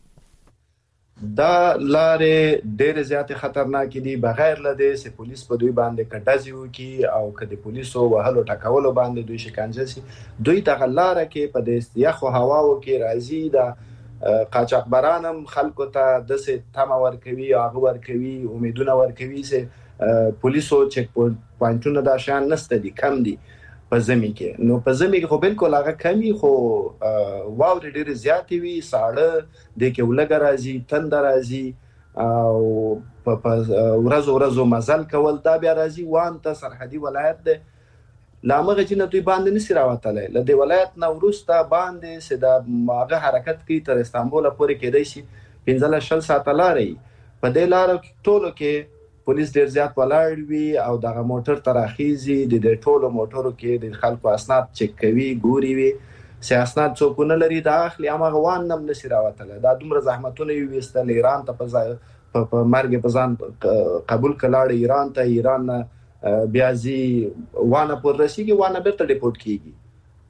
دا لارې ډېر زیات خطرناک دي بغیر لده سه پولیس په دوی باندې کډازي وکي او کله پولیسو وهلو ټکولو باندې دوی شکنجه سي دوی د لارې کې په دې یخو هواو کې راځي دا قاچاقبرانم خلکو ته د سه تم ور کوي هغه ور کوي امیدونه ور کوي سه پولیسو چک پوینټونه دا شان نسته دي کم دي په زمي کې نو په زمي کې خو بالکل هغه کمی خو واو ډېر زیات وي ساړه د کې ولګ راځي تند راځي او په ورځ ورځ مزل کول دا بیا راځي وان ته سرحدي ولایت ده لامغه چې دوی باندې نسی راوتلای لدې ولایت نو ورسته باندې سدا ماغه حرکت کوي تر استانبول پورې کېدای شي پنځله شل ساعت لارې په دې لارو ټولو کې پولیس ډیر زیات ولاړ وي او دغه موټر تراخیزي د ټولو موټرو کې د خلکو اسناد چک کوي ګوري وي سیاست څوکونه لري دا اخلي هغه وان نم نشي راوتله دا دومره زحمتونه یې وستل ایران ته په مرګ په ځان قبول کړه ایران ته ایران بیا زی وانه پر رسیږي وانه بیرته ډیپورت کیږي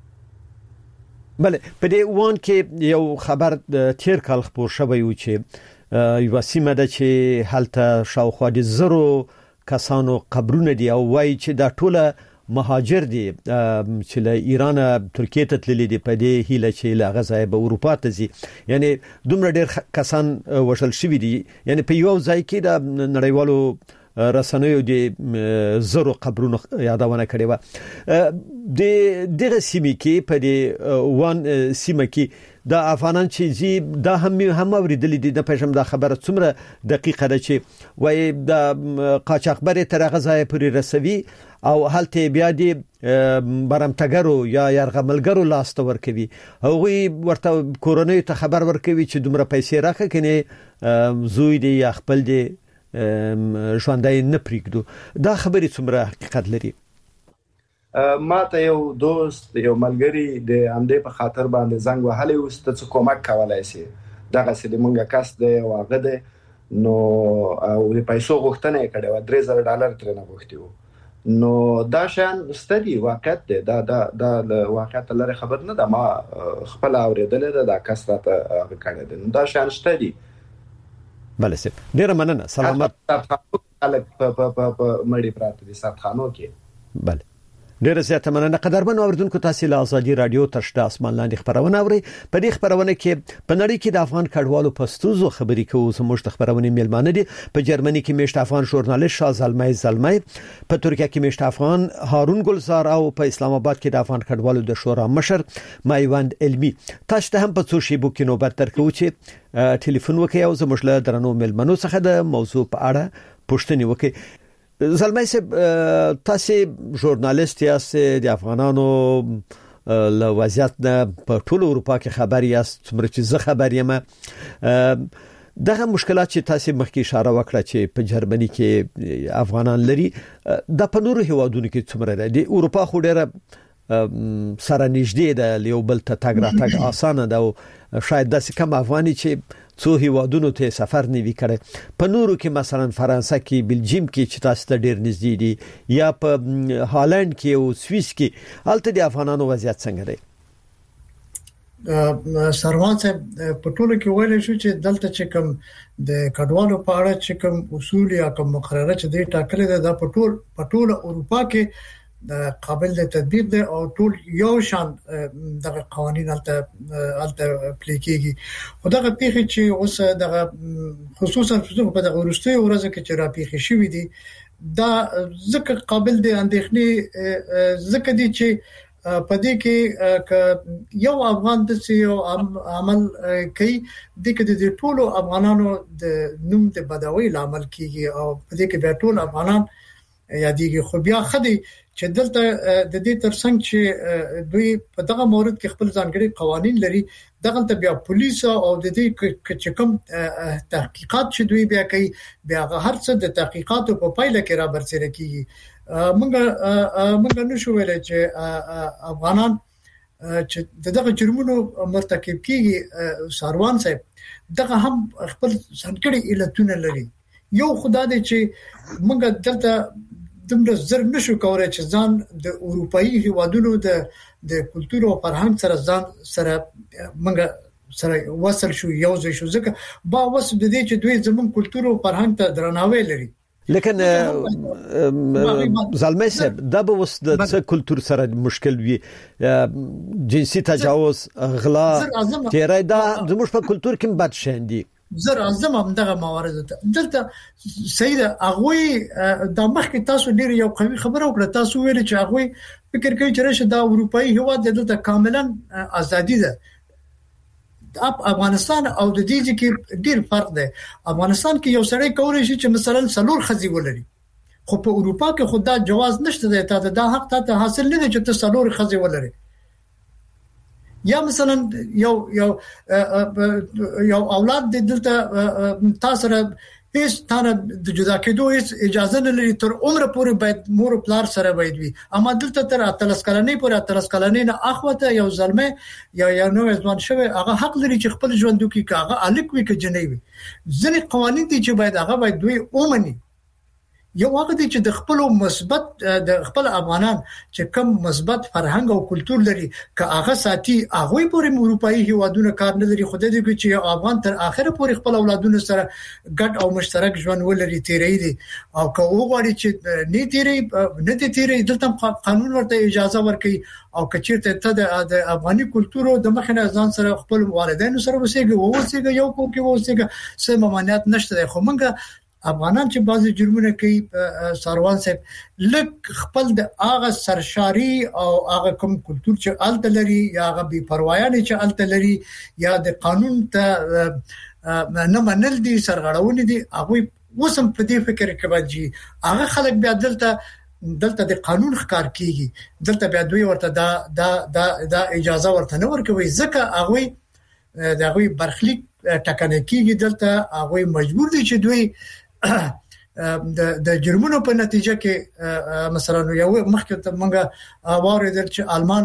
بله په دې وان کې یو خبر تیر کال خبر شوی و چې یو سیمه ده چې حالته شاوخوا د زرو کسانو قبرونه دي او وایي چې دا ټوله مهاجر دي چې له ایران ترکیه ته تللي دي په دې هیله چې له غزا به اروپا ته ځي یعنی دومره ډېر کسان وشل شوي دي یعنی په یو ځای کې د نړیوالو رسنیو د زرو قبرونو یادونه کړې و د دغه سیمه کې په دې وان سیمه کې د افغانان چې زی دا هم هم اوریدلې دي د پېژم دا خبره څومره دقیقه ده چې وای د قاچاقبر تر غزا پورې رسوي او حالت بیا دي برمتګرو یا يرغملګرو لاست ورکوي هغه ورته کورونی ته خبر ورکوي چې دومره پیسې راخه کني زوی دی یا خپل دی ژوندۍ نه پریږدو دا خبرې څومره حقیقت لري ما ته یو دوست یو ملګری د امدې په خاطر باندې زنګ وهلی و چې څه کومک کولای شي دغه سې مونږه کس دی او هغه دی نو او د پیسو غوښتنه کړې و درې زره ډالر ترنه غوښتي وو نو دا شان ستدي واقعیت دی دا دا د واقعیت لري خبر نه ده ما خپل اوریدل ده دا کس راته کړی دی دا شان ستدي بله سپ ډیره مننه سلامت الک په په مړی پراته دي ساتخانو کې بله ډیره زیاته مننه قدرمن اوریدونکو تاسو له ازادي رادیو تشد اسمان لاندې خبرونه اوري په دې خبرونه کې په نړۍ کې د افغان کډوالو پستوزو خبرې کوو زموږ د خبرونه میلمانه دي په جرمني کې میشت افغان ژورنالیست شاه زلمي زلمي په ترکیه کې میشت افغان هارون ګلزار او په اسلام آباد کې د افغان کډوالو د شورا مشر مایوند علمي تاسو ته هم په څو شی بو کې نوبت درکو چې ټلیفون وکړئ او زموږ له درنو میلمنو څخه د موضوع په اړه پوښتنه وکړئ زلمي صاحب تاسو ژورنالیست یاست د افغانانو له وضعیت په ټول اروپا کې خبر یاست څومره چې زه خبر یم دغه مشکلات چې تاسو مخکې اشاره وکړه چې په جرمني کې افغانان لري د په نورو هیوادونو کې څومره ده د اروپا خو ډیره سره نږدې ده یو بل ته تګ راتګ اسانه ده او شاید داسې کم افغاني چې څو هیوادونو ته سفر نه وی کړي په نورو کې مثلا فرانسه کې بلجیم کې چې تاسو ته ډیر نږدې دي یا په هالند کې او سوئیس کې الته د افغانانو وضعیت څنګه دی سروان صاحب په ټولو کې ویل شو چې دلته چې کوم د کډوالو په اړه چې کوم اصول یا کوم مقرره چې دی ټاکلي ده د په ټول په ټول اروپا کې د قابل د تطبیق ده او ټول یو شان د قوانين الته الته پلیکيږي خو دا پیخي چې اوس د خصوصا په دغه ورستي ورځ کې چې را پیخي شوې دي دا ځکه قابل د اندېښنې ځکه دي چې پدې کې یو افغان د سیو عمل کوي د کې د ټولو افغانانو د نوم د بدوي عمل کیږي او پدې کې به ټول افغانان یادېږي. خو بیا خدي چې دلته د دې ترڅنګ چې دوی په دغه مورد کې خپل ځانګړي قوانين لري، دغه ته بیا پولیس او د دې چې کوم تحقیقات چې دوی بیا کوي، بیا هر څه د تحقیقاتو په پایله کې را برسېره کیږي. موږ موږ نشو ویلای چې افغانان چې دغه جرمونو مرتکب کیږي. ساروان صاحب دغه هم خپل ځانګړي علتونه لري. یو خدای دې چې موږ دلته دمر زر نشو کولای چې ځان د اروپאי هیوادونو د د کلچر او فرهنګ سره ځان سره موږ سره وصل شو، یو ځای شو، ځکه با وس د دې چې دوی زموږ کلچر او فرهنګ ته درناوی لري. لیکن زلمه صاحب دا به وس د څه کلچر سره مشکل وي، جنسي تجاوز، غلا، تیرای دا زموږ په کلچر کې بد شاندي. زر اعظم هم دغه موارد دلته سید اغوی د مخکې تاسو ډیر یو قوي خبره وکړه. تاسو ویل چې اغوی فکر کوي چې راشد د اروپאי هیواد دلته کاملا ازادي ده. افغانستان او د دې کې ډیر فرق دی. افغانستان کې یو سړی کولای شي چې مثلا سلور خزي ولري، خو په اروپا کې خود دا جواز نشته دی. ته دا حق ته حاصل نه دی چې ته سلور خزي ولري. یا مثلا یو یو یو اولاد د دلته تاسو را هیڅ تانه د جدا کېدو هیڅ اجازه نه لري، تر عمر پورې باید مور او پلار سره باید وي. اما دلته تر اتلس کلنې پورې اتلس کلنې نه اخوته یو ظلمه یا یا نو ځوان شوی هغه حق لري چې خپل ژوند وکړي، هغه الک وي کې جنې وي. ځینې قوانين دي چې باید هغه باید دوی اومني. یو هغه دي چې د خپل مثبت د خپل افغانان چې کم مثبت فرهنګ او کلچر لري، که هغه ساتي هغه پورې اروپאי هیوادونه کار نه لري. خو د دې چې افغان تر اخره پورې خپل اولادونو سره ګډ او مشترک ژوند ولري تیرې دي. او که وګوري چې نه تیرې نه تیرې دلته قانون ورته اجازه ورکړي، او کچیرته ته د افغاني کلچر د مخنه ځان سره خپل والدینو سره وسیږي ووسیږي یو کو کې ووسیږي سم ممانعت نشته. خو موږ افغانان چې بعضی جرمونه کوي ساروان صاحب لک خپل د اغه سرشاري او اغه کوم کلچر چې الته لري، یا هغه بي پروايانه چې الته لري، یا د قانون ته نه منل دي، سرغړونه دي، هغه وسم په دې فکر کې باندې هغه خلک بیا دلته دلته د قانون ښکار کیږي. دلته بیا دوی ورته دا دا دا, دا اجازه ورته نه ورکوي، ځکه هغه د هغه برخلیک ټکنه کیږي. دلته هغه مجبور دي چې دوی د د جرمونو په نتیجه کې مثلا یو مخکې موږ واردل چې آلمان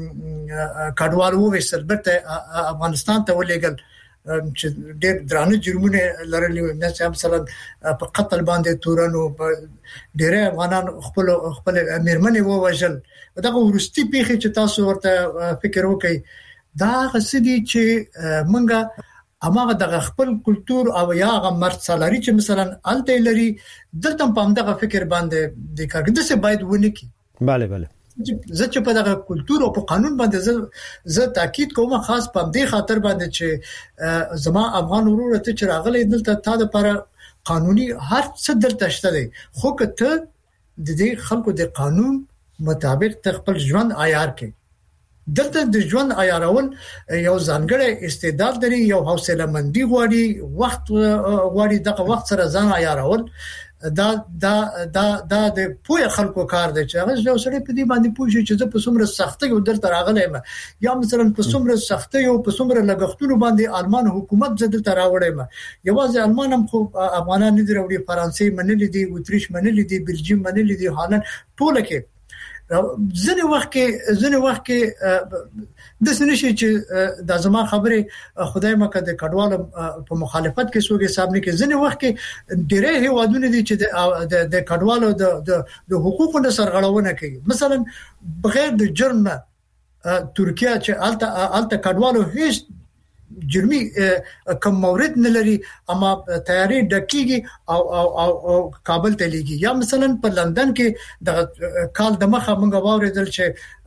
کډوال وویسل برته افغانستان ته ولېګل چې ډېر درانه جرمونه لرلي، مثلا په قتل باندې تورانو ډېر افغانان خپل خپل میرمنې ووجل. دغه ورستي پیخي چې تاسو ورته فکر وکړئ دا غسدي چې موږ اماغه د خپل کلچر او یا غ مرد سالاري چې مثلا الته لري دلته په دغه فکر باندې د کارګد څخه باید ونه کی. bale bale زه چې په دغه کلچر او په قانون باندې زه تاکید کوم، خاص په دې خاطر باندې چې زما افغان ورور ته چې راغلي دلته تا د پر قانوني هر څه دلته شته دي، خو کته د دې خلکو د قانون مطابق خپل ژوند عیار کې دلته د ژوند عیارول یو ځانګړی استعداد لري، یو حوصله مندي غواړي، وخت غواړي. دغه وخت سره ځان عیارول دا دا دا دا د پوهه خلکو کار دی چې هغه یو سړی په دې باندې پوښي چې په څومره سختۍ او درته راغلی ما، یا مثلا په څومره سختۍ او په څومره لګښتونو باندې آلمان حکومت زده تر راوړی ما. یوازې آلمان هم خو افغانان نه دی راوړي، فرانسې منلې دي، اتریش منلې دي، بلجیم منلې دي، هالند ټول کې ځنه وخت کې ځنه وخت کې د سنشي چې د زما خبره خدای مکه د کډوال په مخالفت کې سوګي صاحب نه کې ځنه وخت کې ډېرې هیوادونه دي چې د کډوالو د د حقوقو سرغړونه کوي. مثلا بغیر د جرم ترکیه چې الته الته کډوالو هیڅ جرمي کوم مورد نه لري، اما تیاری ډکیږي او او او کابل ته لګي. یا مثلا په لندن کې د کال د مخه موږ واوریدل چې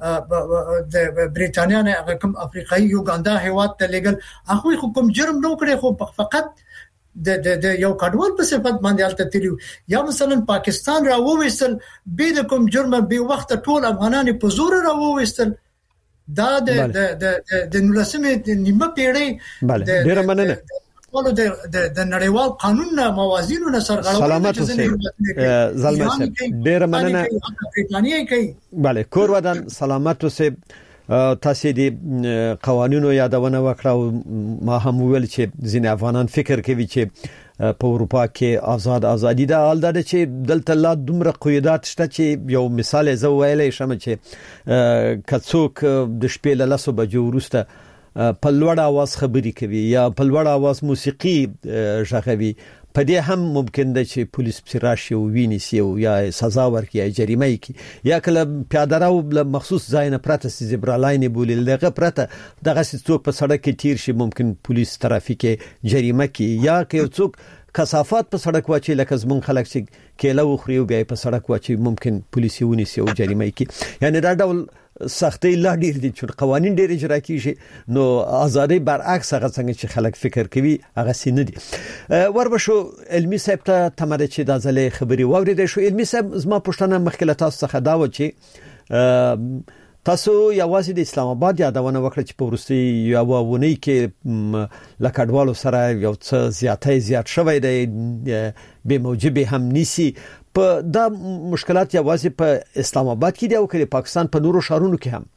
د بریټانیا نه کوم افریقایي یوګاندا هیواد ته لګل، هغه کوم جرم نه کړی، خو فقط د د یو کډوال په صفت باندې الته تلو یا مثلا پاکستان راوويستل به د کوم جرم به وخت ټول افغانان په زور راوويستل دا د د د نولسمه نیمه پیړۍ بله ډیر مننه ولو د د نړیوال قانون موازینو نه سرغړونه سلامت اوسئ زلمه صاحب ډیر مننه برېټانیا کوي بله کور ودان سلامت اوسئ تاسو د قوانینو یادونه وکړه ما هم ویل چې ځینې افغانان فکر کوي چې په اروپا کې آزاد ازادي ده حال دا چې دلته لا دومره قیودات شته چې یو مثال زه ویلې شم چې کڅوک د شپې له لسو بجو وروسته په لوړ आवाज خبري کوي یا په لوړ आवाज موسیقي ژغوي په دې هم ممکن ده چې پولیس پر راشي او ویني یا سزا ورکړي یا جریمه کوي یا کله پیاده راو مخصوص ځای نه پرته زیبرا لاین بولل دغه پرته دغه څوک په سړک کې تیر شي ممکن پولیس ترافیک جریمه کوي یا که څوک کثافات په سړک واچي لکه زمون خلک چې کېله وخوري او بیا په سړک واچي ممکن پولیس ونی سي او جریمه کوي یعنی دا ډول سختي لا ډیر دي چې قوانين ډیر اجرا کیږي نو ازادي برعکس هغه څنګه چې خلک فکر کوي هغه سینه دي وربشو علمي صاحب ته تمره چې د ځلې خبري وورید شو علمي صاحب زما پښتنه مخکله تاسو څخه دا و چې تاسو یوازې د اسلام آباد یادونه وکړه چې په ورستي یو ونی کې لکډوالو سره یو څه زیاتې زیات شوی دی به موجبه هم نيسي په دا مشکلات یوازې په اسلام آباد کې دی او کې پاکستان په نورو شهرونو کې هم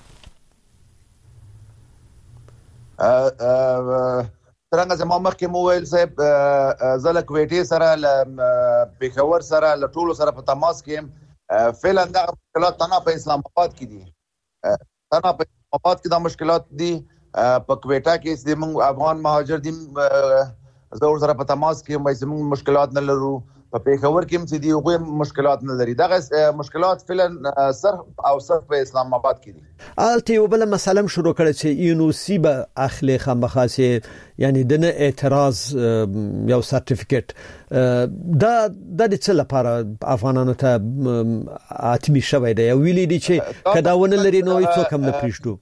څنګه زموږ مخکې موبایل صاحب زله کویټي سره ل پیښور سره ل ټولو سره په تماس کې فعلا دا مشکلات نه په اسلام آباد کې دي نه په اسلام آباد کې دا مشکلات دي په کویټا کې د موږ افغان مهاجر دي زور سره په تماس کې مې زموږ مشکلات نه لرو په پیښور کې هم چې دی هغه مشکلات نه لري دغه مشکلات فعلا صرف او صرف په اسلام آباد کې دي الته یو بل مسله شروع کړه چې یونیسی به اخلي خامخاسه یعنی د اعتراض یو سرټیفیکټ دا د څه لپاره افغانانو ته اتمی شوی دی ویلي دي چې کداونه لري نو هیڅ کم نه پریښتو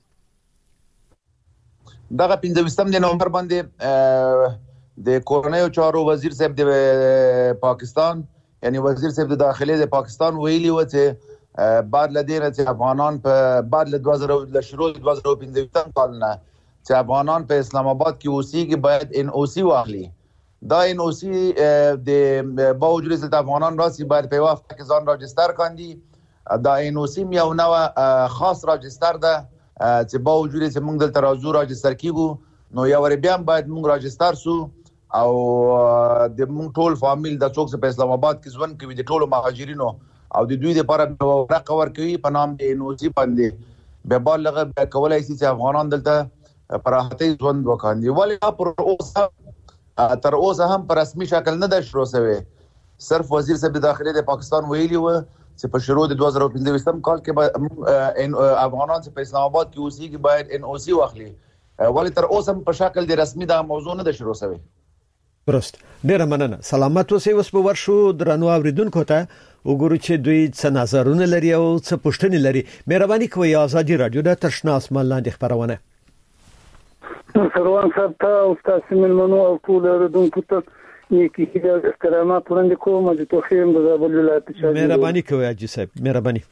دغه پنځه نومبر باندې د کورنیو چارو وزیر صاحب د پاکستان یعنی وزیر صاحب د داخلي د پاکستان ویلي و چې بعد لدینه چې افغانان په بعد ل دوه زره ل شروع دوه زره پنځه کال نه چې افغانان په اسلام آباد کې اوسېږي باید ان او سی واخلي دا ان او سی د باوجود چې افغانان راسي باید په وخت کې ځان راجستر کاندي دا ان او سی یو نو خاص راجستر ده چې باوجود چې موږ دلته راځو راجستر کیږو نو یو ور بیا باید موږ راجستر سو او د مونږ ټول فامیل د څوک په اسلام آباد کې ځوان کوي د ټولو مهاجرینو او د دوی لپاره ورقه ورکوي په نام د انوسی باندې به بالغ به کولای شي چې افغانان دلته پراحتي ځوان وکاندي ولی پر اوسه تر اوسه هم په رسمي شکل نه ده شروع شوی صرف وزیر صاحب د داخلي د پاکستان ویلي و چې په شروع د دوه زره پنځه کال کې افغانان چې په اسلام آباد کې اوسېږي باید ان او سی واخلي ولی تر اوسه په شکل د رسمي د موضوع نه ده شروع شوی درست ډیره مننه سلامت اوسئ اوس په ورشو درنو اوریدونکو ته وګورو چې دوی څه نظرونه لري او څه پوښتنې لري مهرباني کوئ آزادي رادیو د ترشنا اسمان لاندې خبرونه سروان صاحب ته او تاسو ملمنو او ټول اوریدونکو ته نیکی هیله احترامات وړاندې کوم د توخیم د زابل ولایت شاهد مهرباني کوئ اجي صاحب مهرباني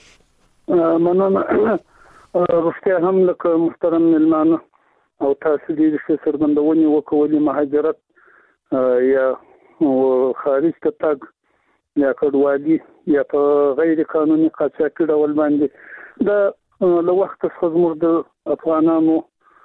مننه روغتیا هم لکه محترم ملمانه او تاسو دې څه سرګندونی وکولې مهاجرت یا خارج ته تګ یا کډوالي یا په غیر قانوني قاچاقي ډول باندې دا له وخت څخه زموږ د افغانانو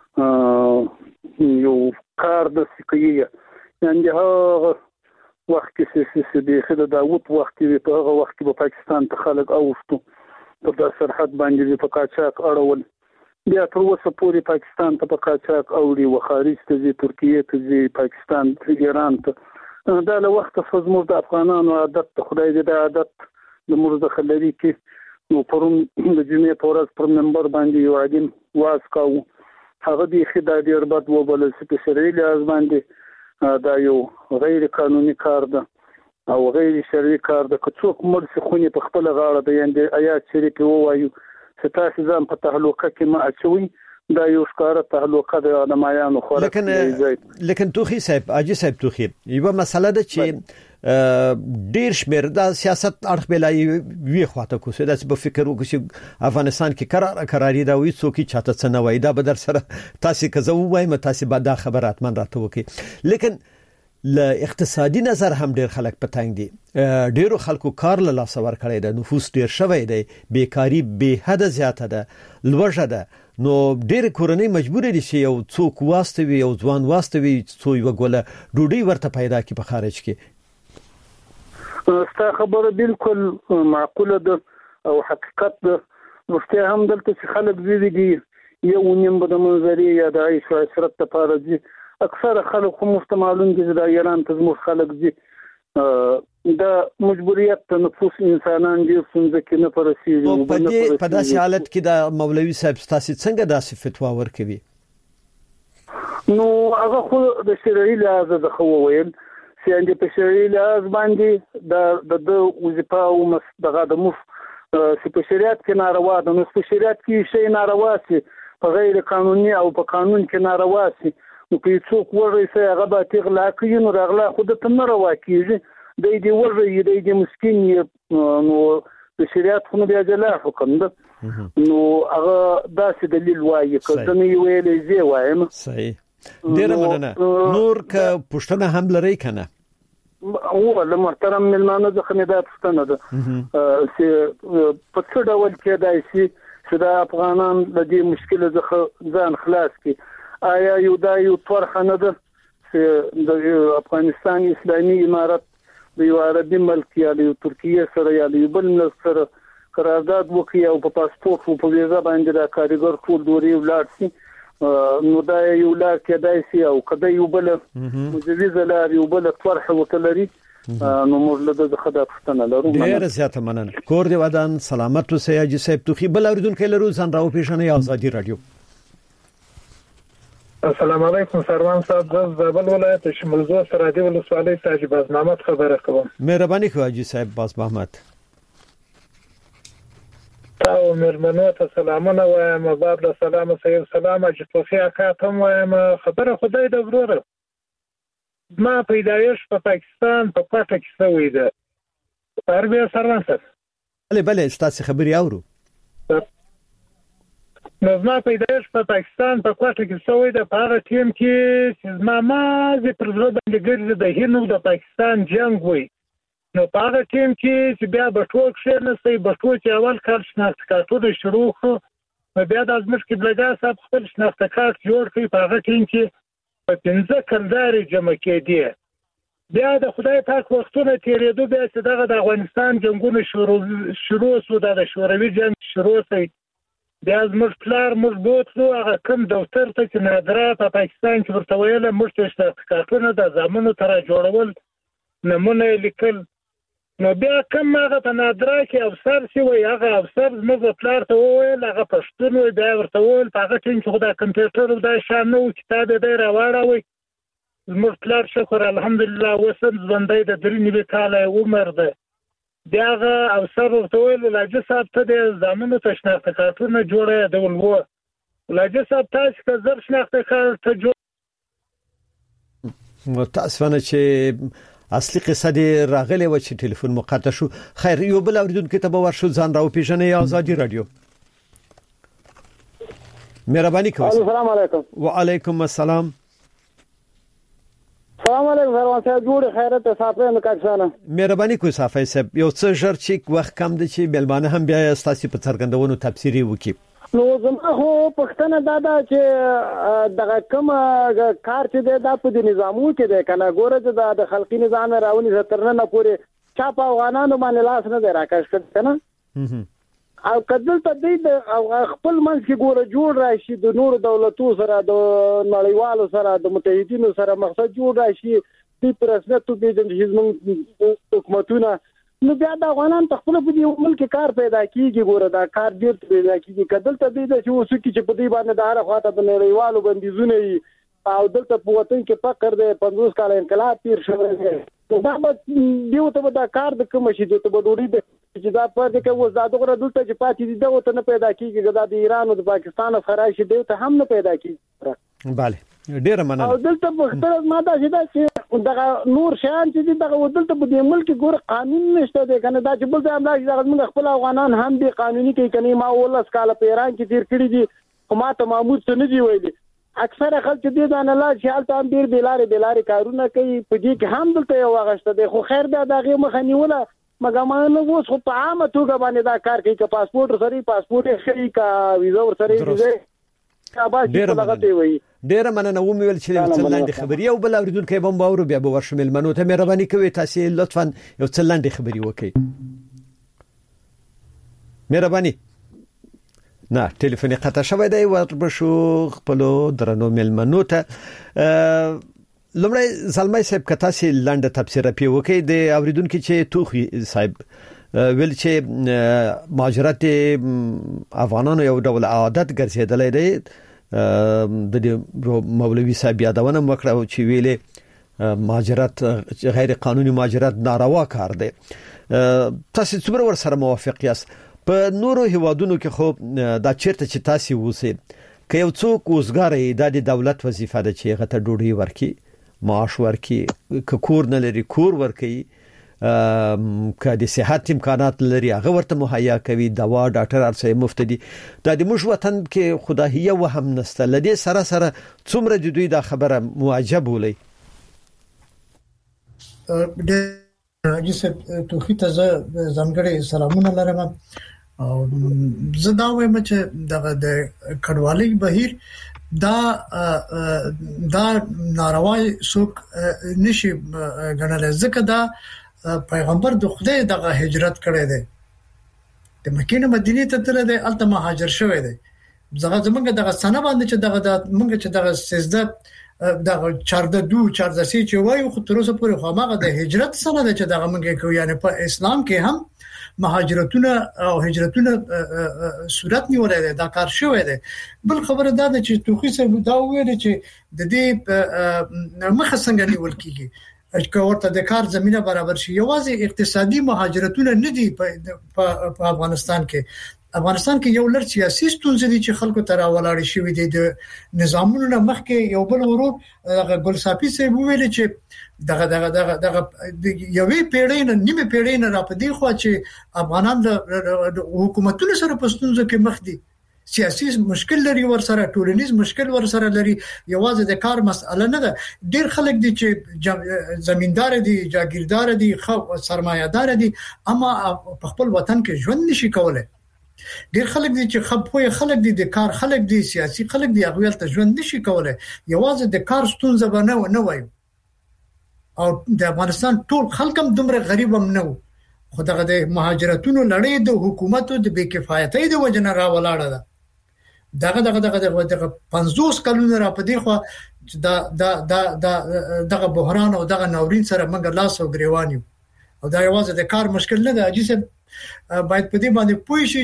یو کار د سکیه یعنی هغه وخت کې چې د خدای داوود وخت کې په هغه وخت کې په پاکستان ته خلک اوښتو په د سرحد باندې په قاچاق اړول بیا تر اوسه پورې پاکستان ته په قاچاق اوړي و خارج ته ځي ترکیه ته ځي پاکستان ته ایران ته دا له وخت څخه زموږ د افغانانو عادت ته خدای دې د عادت د مرزه خلري کې نو پرون د جمعې په ورځ پر منبر باندې یو عالم واعظ کاوه هغه دې خدای دې اربط وبل چې شرعي لحاظ باندې دا یو غیر قانوني کار ده او غیر شرعي کار ده که څوک مرسي خوني په خپل غاړه د یعنی آیات شریف ووایو چې تاسو ځان په تعلقه کې ما اچوي دا یو ښکاره تعلق د علمایانو خو لکن لکن توخی صاحب اجي صاحب توخی یو مسله ده چې ډیر شمیر د سیاست اړخ بلای وی خواته کوسه د په فکر وکړي افغانستان کې قرار قراری دا وی څوک چاته څه نه وای دا به در سره تاسو کزو وای م تاسو به دا خبرات من راته وکي لیکن ل اقتصادي نظر هم ډیر خلک پتنګ دي ډیرو خلکو کار له لاس ور کړی د نفوس ډیر شوی دی بیکاری به حد زیاته ده لوړه ده نو ډیر کورنۍ مجبور دي چې یو څوک واستوي یو ځوان واستوي څو یو غوله ډوډۍ ورته پیدا کی په خارج کې ستا خبره بالکل معقوله ده او حقیقت ده مشته هم دلته چې خلک زیږي دي یو نیم به د منظري یا د عيش او عشرت لپاره دي اکثر خلک هم مستعملون دي د ایران ته زموږ خلک دي د مجبوریت ته نفوس انسانان دي څنګه کې نه پرسیږي په دې په داسې حالت کې د مولوي صاحب تاسو څنګه داسې فتوا ورکوي نو هغه خو د شرعي لحاظ د خو ویل چې د شرعي لحاظ باندې د د وظیفه او دغه د مف چې په شریعت کې ناروا ده نو په شریعت کې شی ناروا سي په غیر قانوني او په قانون کې ناروا سي نو په څوک ورې سي هغه به تغلا کوي نو رغلا خود ته نه روا کیږي د دې ورې د دې مسكين نو د شریعت خو بیا جلا حکم ده نو هغه داسې دلیل وایي کله نه ویلې زی وایم صحیح ډیر مننه نور ک پښتنه هم لري کنه او له محترم ملمانو ځخه نه دا پښتنه ده چې په څه ډول کې دای شي چې د افغانان د دې مشکل ځخه ځان خلاص کی آیا یو دا یو طرحه نه ده چې د افغانستان اسلامي امارت د یو عربي ملک یا د ترکیه سره یا د بل ملک سره قرارداد وکړي او په پاسپورت او په ویزا باندې د کارګر ټول دوري ولاړ شي نو دا یو لار کېدای شي او کله یو بل مجوز لار یو بل طرح وکړي نو موږ له دغه خدای پښتنه لرو ډیر زیاته مننه کور دی ودان سلامت اوسئ اجي صاحب توخي بل اوریدونکو لرو ځان راو پیښنه ازادي رادیو السلام علیکم سروان صاحب د زابل ولایت شمولزو سرادی ولسوالۍ تاج باز محمد خبره کوم مهرباني کوئ اجي صاحب باز محمد تاسو مرمنو ته سلامونه وایم بعد له سلام سید سلام چې توفیق کاتم وایم خبره خدای د وروره ما پیدایش په پاکستان په کوټه کې سوې ده عربي سروان صاحب بله بله تاسو خبري اورو نو ما پیدایش په پاکستان په کوټه کې سوې ده په هغه ټیم کې چې ما ما زه پر ځو باندې ګرځي د هینو د پاکستان جنگ وي نو په هغه ټیم کې چې بیا بټو کې نه سي بټو چې اول کال شناخت کارتونه شروع خو بیا د ازمش کې بلګا صاحب خپل شناخت کارت جوړ کړي په هغه ټیم کې په پنځه کلداري جمع کېدی بیا د خدای پاک وختونه تیرېدو بیا چې دغه د افغانستان جنگونه شروع شروع شو د شوروي جنگ شروع شي بیا زموږ پلار موږ بوتلو هغه کوم دفتر ته چې نادره په پاکستان کې ورته ویل موږ ته شناخت کارتونه د زامنو تر جوړول نمونه لیکل نو بیا کوم هغه په نادره کې افسر سی وي هغه افسر زموږ پلار ته وویل هغه پښتون وي بیا ورته وویل په هغه ټیم کې خو د کمپیوټر د شان نو کتاب دې راوړاوي زموږ پلار شکر الحمدلله وسم ژوندۍ د درې نیمه کاله عمر ده بیا هغه افسر ورته وویل لاجه صاحب ته د زامنو ته شناخت کارتونه جوړه دی ولو لاجه صاحب تاسو که زر شناخت کارت جوړ متاسفانه چې اصلي قصه دی راغلی و چې ټلیفون مقطع شو خیر یو بل اوریدونکو ته به ورشو ځان راو پیژنې ازادي رادیو مهرباني کوئ السلام علیکم وعلیکم السلام السلام علیکم سروان صاحب جوړ خیرت صافه مکاشانه مهرباني کوئ صافه صاحب یو څه ژر چې وخت کم دی چې بلبانه هم بیا ستاسو په څرګندونو تفسیری وکړي نو زما خو پښتنه دادا چې دغه کوم کار چې د په نظامو کې د کنه ګوره د خلقي نظام راونی ترنه پورې چا په افغانانو باندې لاس نه دی راکښ کنه او کدل ته د خپل منځ کې ګوره جوړ راشي د نور دولتونو سره د نړیوالو سره د متحدینو سره مقصد جوړ راشي د پرسنتو د حزب حکومتونه نو بیا د افغانان په خپل په دې ملک کار پیدا کیږي ګوره دا کار ډیر پیدا کیږي کدل ته د چې اوس کې چې په دې باندې د هر خواته د نړیوالو بندیزونه او دلته په وطن کې فقر د پنځوس کال انقلاب تیر شوی دا به دیو ته دا کار د کوم شي د ته ډوډۍ چې دا پاتې کې وځ دا دغه دلته چې پاتې دي دا وته نه پیدا کیږي دا د ایران او د پاکستان فرایشي دی ته هم نه پیدا کیږي. bale ډیر مننه. او دلته مختلف ماده چې دا نور شان چې دغه دلته په دې ملک ګور قانون نشته دی کنه دا چې بل ځای املاک دغه موږ خپل افغانان هم دي قانوني کوي کني ما ولس کاله په ایران کې تیر کړی دي خو ما ته معمول څه نه دی ویلي. اکثره خلک دې دا نه لا چې حالت هم ډیر بلاره بلاره کارونه کوي په دې کې هم دلته یو واغشته دی خو خیر دا دغه مخ نیوله مګر ما نه اوس خو په عامه توګه باندې دا کار کوي چې پاسپورت سره پاسپورت یې شي کا ویزا ور سره ویزا ډیر ډیر مننه و مې ویل چې یو څه لاندې خبري او بل اوریدونکو به باور بیا به ورشمل منو ته مهرباني کوي تاسو لطفا یو څه لاندې خبري وکړئ مهرباني. نه ټلیفون قطع شوی دی وربشو خپل درنو ملمنو ته لمړی زلمای صاحب کتا سي لاندې تفسیر پی وکي د اوریدونکو چې توخي صاحب ویل چې مهاجرت افغانانو یو ډول عادت ګرځیدلې دی د مولوي صاحب یادونه وکړه چې ویلې مهاجرت غیر قانوني مهاجرت ناروا کار دی. تاسو څومره ور سره موافق یاست؟ په نورو هیوادونو کې خو دا چیرته چې تاسو ووسی که یو څوک اوسګار د دولت وظیفه ده چې غته ډوډۍ ورکي معاش ورکي که کور نه لري کور ورکي که د صحت امکانات لري هغه ورته مهیا کوي دوا ډاکټر ارسه مفت دي د دې مش وطن کې خدایه وهم نسته لدی سره سره څومره د دوی دا خبره معجب ولې د چې توخی ته زمګړې سلامونه لرم او زه دا وایم چې دغه د کډوالۍ بهیر دا دا ناروای سوک نشي غنل ځکه دا پیغمبر د خدای دغه هجرت کړی دی د مکه نه مدینه ته تللی دی الته مهاجر شوی دی زغه زمونږ دغه سنه باندې چې دغه د مونږ چې دغه سجده دغه چارده دو چارده سي چې وایو خو تر اوسه پورې خو ماغه د هجرت سنه ده چې دغه مونږ کوي یعنی په اسلام کې هم مهاجرتونه او هجرتونه صورت نیولای دی دا کار شوی دی. بل خبره دا ده چې توخی سره دا ویل چې د دې مخه څنګه نیول کیږي چې ورته د کار زمينه برابر شي یوازې اقتصادي مهاجرتونه نه دي په افغانستان کې. افغانستان کې یو لړ سیاسي ستونزې دي چې خلکو ته راولاړ شي دي د نظامونو مخکې یو بل ورور ګل صافي سي ویل چې دغه دغه دغه دغه یوې پیړۍ نه نیمه پیړۍ نه را پدې خو چې افغانان د حکومتونو سره په ستونزو کې مخ دي سیاسي مشکل لري ور سره ټولنیز مشکل ور سره لري یوازې د کار مسأله نه ده. ډیر خلک دي چې زمیندار دي جاگیردار دي خو سرمایه‌دار دي اما په خپل وطن کې ژوند نشي کولای. ډیر خلک دي چې خپوی خلک دي د کار خلک دي سیاسي خلک دي هغه ته ژوند نشي کولای یوازې د کار ستونزه بنه نه وایي او د افغانستان ټول خلکم دومره غریب هم نه خو دغه د مهاجرتونو لړۍ د حکومتو د بې کفایتۍ د وجنه را ولاړه ده دغه دغه دغه دغه پنځوس کلونه را پدې خو دا دا دا دغه بحران او دغه ناورین سره موږ لاس او ګریوان یو او دا یوازې د کار مشکل نه ده چې باید په دې باندې پوه شي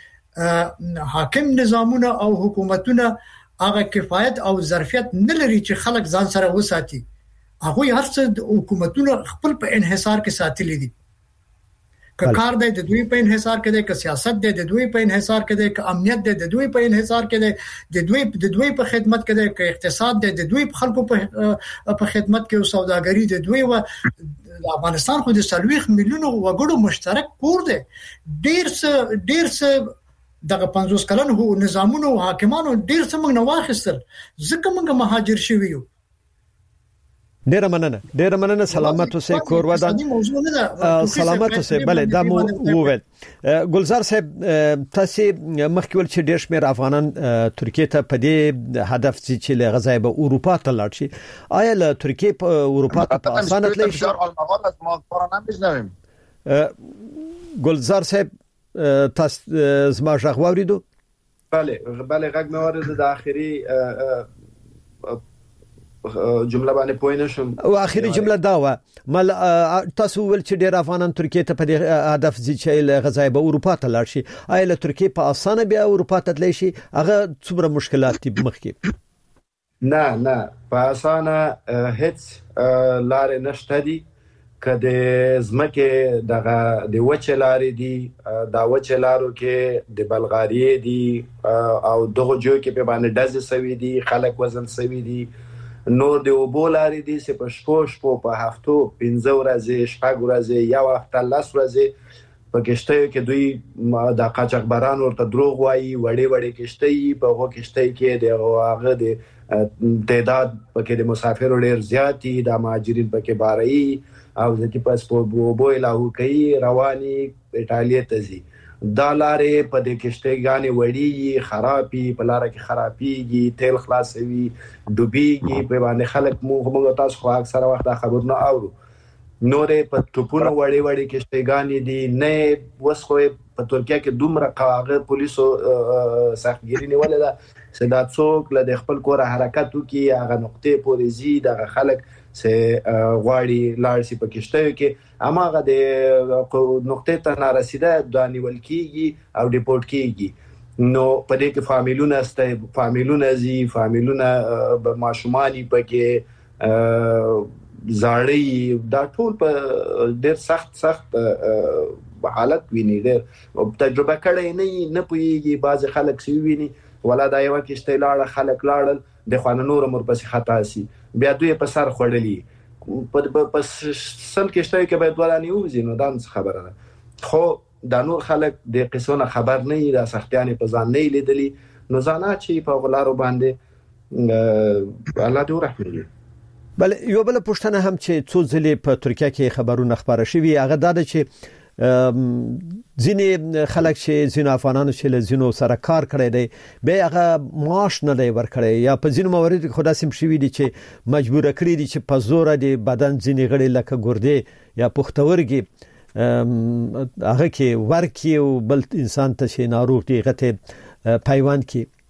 چې حاکم نظامونه او حکومتونه هغه کفایت او ظرفیت نه لري چې خلک ځان سره وساتي هغه هر څه حکومتونه خپل په انحصار کې ساتلي دي که کار دی د دوی په انحصار کې دی که سیاست دی د دوی په انحصار کې دی که امنیت دی د دوی په انحصار کې دی د دوی د دوی په خدمت کې دی که اقتصاد دی د دوی په خلکو په په خدمت کې او سوداګري د دوی و افغانستان خو د سلويخ میلیونو وګړو مشترک کور دی ډیر څه ډیر څه دغه پنځوس کلن هو نظامونو حاکمانو ډیر څه موږ نه واخیستل ځکه موږ مهاجر شوي یو. ډیر مننه ډیر مننه سلامت اوسئ کور ودان سلامت اوسئ بله دا مو وویل. ګلزار صاحب تاسو مخکې ول چې ډیر شمیر افغانان ترکیه ته په دې هدف چې له غزا به اروپا ته لاړ شي آیا له ترکیه په اروپا ته په اسانه تللی شي؟ ګلزار صاحب تاسو زما ژغ واوریدو؟ بله بله غږ مې اورید د اخري جمله باندې پوه نه شم او اخیری جمله دا و مل تاسو ول چې ډیر افغانان ترکیه ته په هدف چې له غزا به اروپا ته لاړ شي آیا له ترکیه په اسانه بیا اروپا ته تللی شي هغه څومره مشکلات دي مخکې؟ نه نه په اسانه هیڅ لارې نشته دي کده زمکه دغه د وچلارې دي دا وچلارو کې د بلغاریه دي او دغه جو کې په باندې دز سوي دي خلک وزن سوي دي نور د وبولارې دي چې په شپوش په هفتو پنځه ورځې شپږ ورځې یا وخت لاس ورځې په کشته کې دوی د قاچاقبران ورته دروغ وایي وړي وړي کشته په هغه کشته کې د هغه د تعداد پکې د مسافرو ډیر زیات دي د مهاجرین پکې باري او ځکه پاسپورت بو بو لاهو کوي رواني ایتالیا ته ځي دا لارې په دې کشته غانې وړي خرابي په لار کې خرابيږي تیل خلاصوي ډوبيږي په باندې خلک موږ تاسو خو اکثره وخت خبرونه اورو نورې په ټوپونو وړي وړي کشته غانې دي نه وسخه په ترکیه کې دومره قاغه پولیسو سختګیری نیولې ده سدا څوک له خپل کور حرکت وکي هغه نقطې پورې زی د خلک سه غواړي لارسي په کشته کې اماغه د نقطې ته نارسیده د نیول کیږي او ډیپورت کیږي نو په دې کې فامیلونه است فامیلونه زی فامیلونه ماشومانی پکې زاړی دا ټول په ډېر سخت سخت حالت ویني ډېر تجربه کړي نه نه پويږي بعض خلک سی ویني ولا دا یو کشته لاړه خلک لاړل د خواننور مر پسې خطا سي بیا دوی په سر خړلې په په سل کشته کې به ولانی وځي نو دا خبره ده خو د نور خلک د قصونه خبر نه دا سختيانه په ځان نه لیدلي نو ځانا چې په غلارو باندې الله دې ورحمي بل یو بل پښتنه هم چې څو ځلې په ترکیه کې خبرونه خبره شوي هغه دا چې ځینې خلک چې ځینې افغانانو چې له ځینو سره کار کړی دی به هغه معاش نه دی ورکړی یا په ځینو موارد کې خدا سم شوی دي چې مجبور کړی دي چې په زور د بدن ځینې غړي لکه ګردې یا پښتورګي هغه کې ورکی او بل انسان ته چې ناروغ دی غته پیوند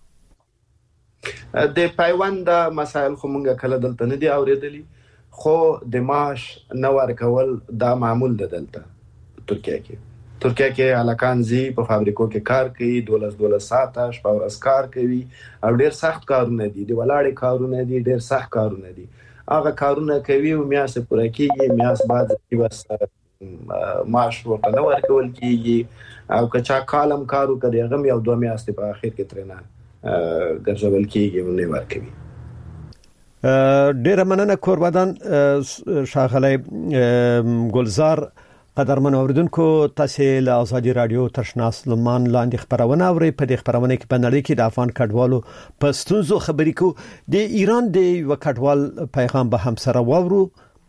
کې د پیوند مسائل خو مونږه کله دلته نه دی اوریدلی خو د معاش نه ورکول دا معمول ده دلته ترکیه کې ترکیه کې الکان زی په فابریکو کې کار کوي دولس دولس ساعته شپه ورځ کار کوي او ډیر سخت کارونه دي د ولاړې کارونه دي ډیر سخت کارونه دي هغه کارونه کوي او میاسه پوره کیږي میاس بعد بس معاش ورته نه ورکول کیږي او که چا کالم کارو کوي هغه یو دوه میاشتې په اخر کې ترنه ګرځول کیږي او نه ورکوي ډیر مننه کوربدان شاغلی ګلزار قدرمن اوریدونکو تاسو له ازادي رادیو ترشناس لمان لاندې خبرونه اوري په دې خبرونه کې په نړۍ کې د افغان کډوالو پښتونزو خبرې کو د ایران د وکټوال پیغام به هم سره وورو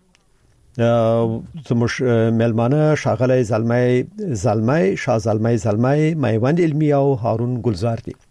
زموږ ملمانه شاغلی زلمای زلمای شاه زلمای زلمای میوند علمی او هارون گلزار دي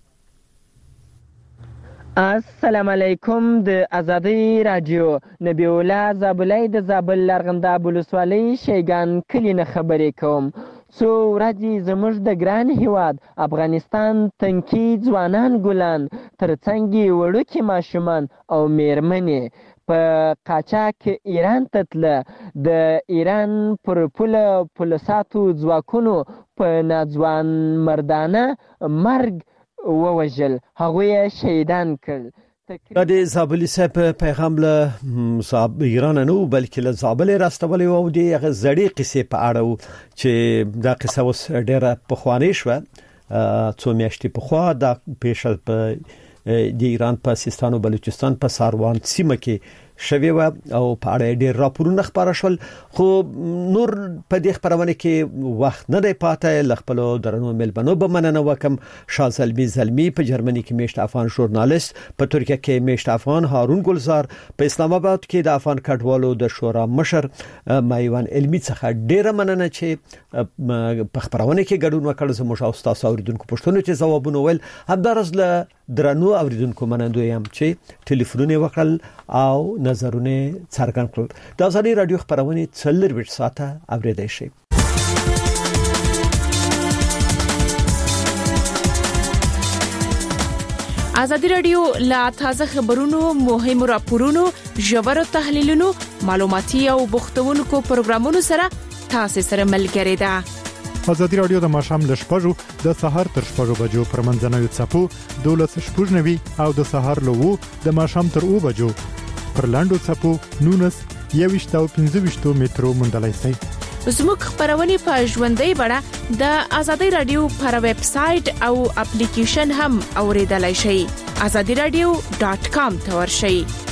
السلام علیکم د ازادي رادیو نبی الله زابلای د زابل لرغنده بولسوالۍ شیګان کلی نه خبرې کوم څو ورځې زموږ د ګران هیواد افغانستان تنکي ځوانان ګلان ترڅنګ وړوکي ماشومان او میرمنې په قاچاق ایران ته تله د ایران پر پوله پولیساتو ځواکونو په ناځوان مردانه مرګ ووجل هغه شهیدان کړ د زابلی صاحب پیغام له صاحب ایران نه بلکې له زابل راستولې و او د غزړی قصې په اړه چې دا قصه اوس ډیره په خوانې شو څو میاشتې په خوا د پیښل په د ایران په سیستان او بلوچستان په ساروان سیمه کې شوی و او په اړه ډیر راپورونه خبره شول خو نور په دې خبرونه کې وخت نه دی پاتې لخپلو درنو ملبنو به مننه وکم شاه زلمی زلمی په جرمني کې میشت افغان ژورنالیست په ترکیه کې میشت افغان هارون گلزار په اسلام آباد کې د افغان کډوالو د شورا مشر میوان علمی څخه ډیر مننه چې په خبرونه کې ګډون وکړ زموږ او تاسو اوریدونکو پښتنو چې ځوابونه ول همدارس له درنو اوریدونکو منندوی هم چې ټلیفونونه وکړل او نظرونه څرګند کړل د ازادي رادیو خبرونه څلور ویټ ساته اوریدای شي ازادي رادیو لا تازه خبرونو مهم راپورونو ژور تحلیلونو معلوماتي او بوختونکو پروګرامونو سره تاسو سره ملګری ده ازادي رادیو د ماشام له شپږو د سهار تر شپږو بجو پر منځنوي چپو دولس شپږنوي او د سهار له وو د ماشام تر او بجو پر لاندو چپو نونس یويشت او پنځه ویشت میټرو موندلای شئ. زموږ خبرونه په ژوندۍ بڼه د آزادۍ رادیو پر ویب سټ او اپلیکیشن هم اوریدلای شئ. azadi radio dot com ته ورشئ.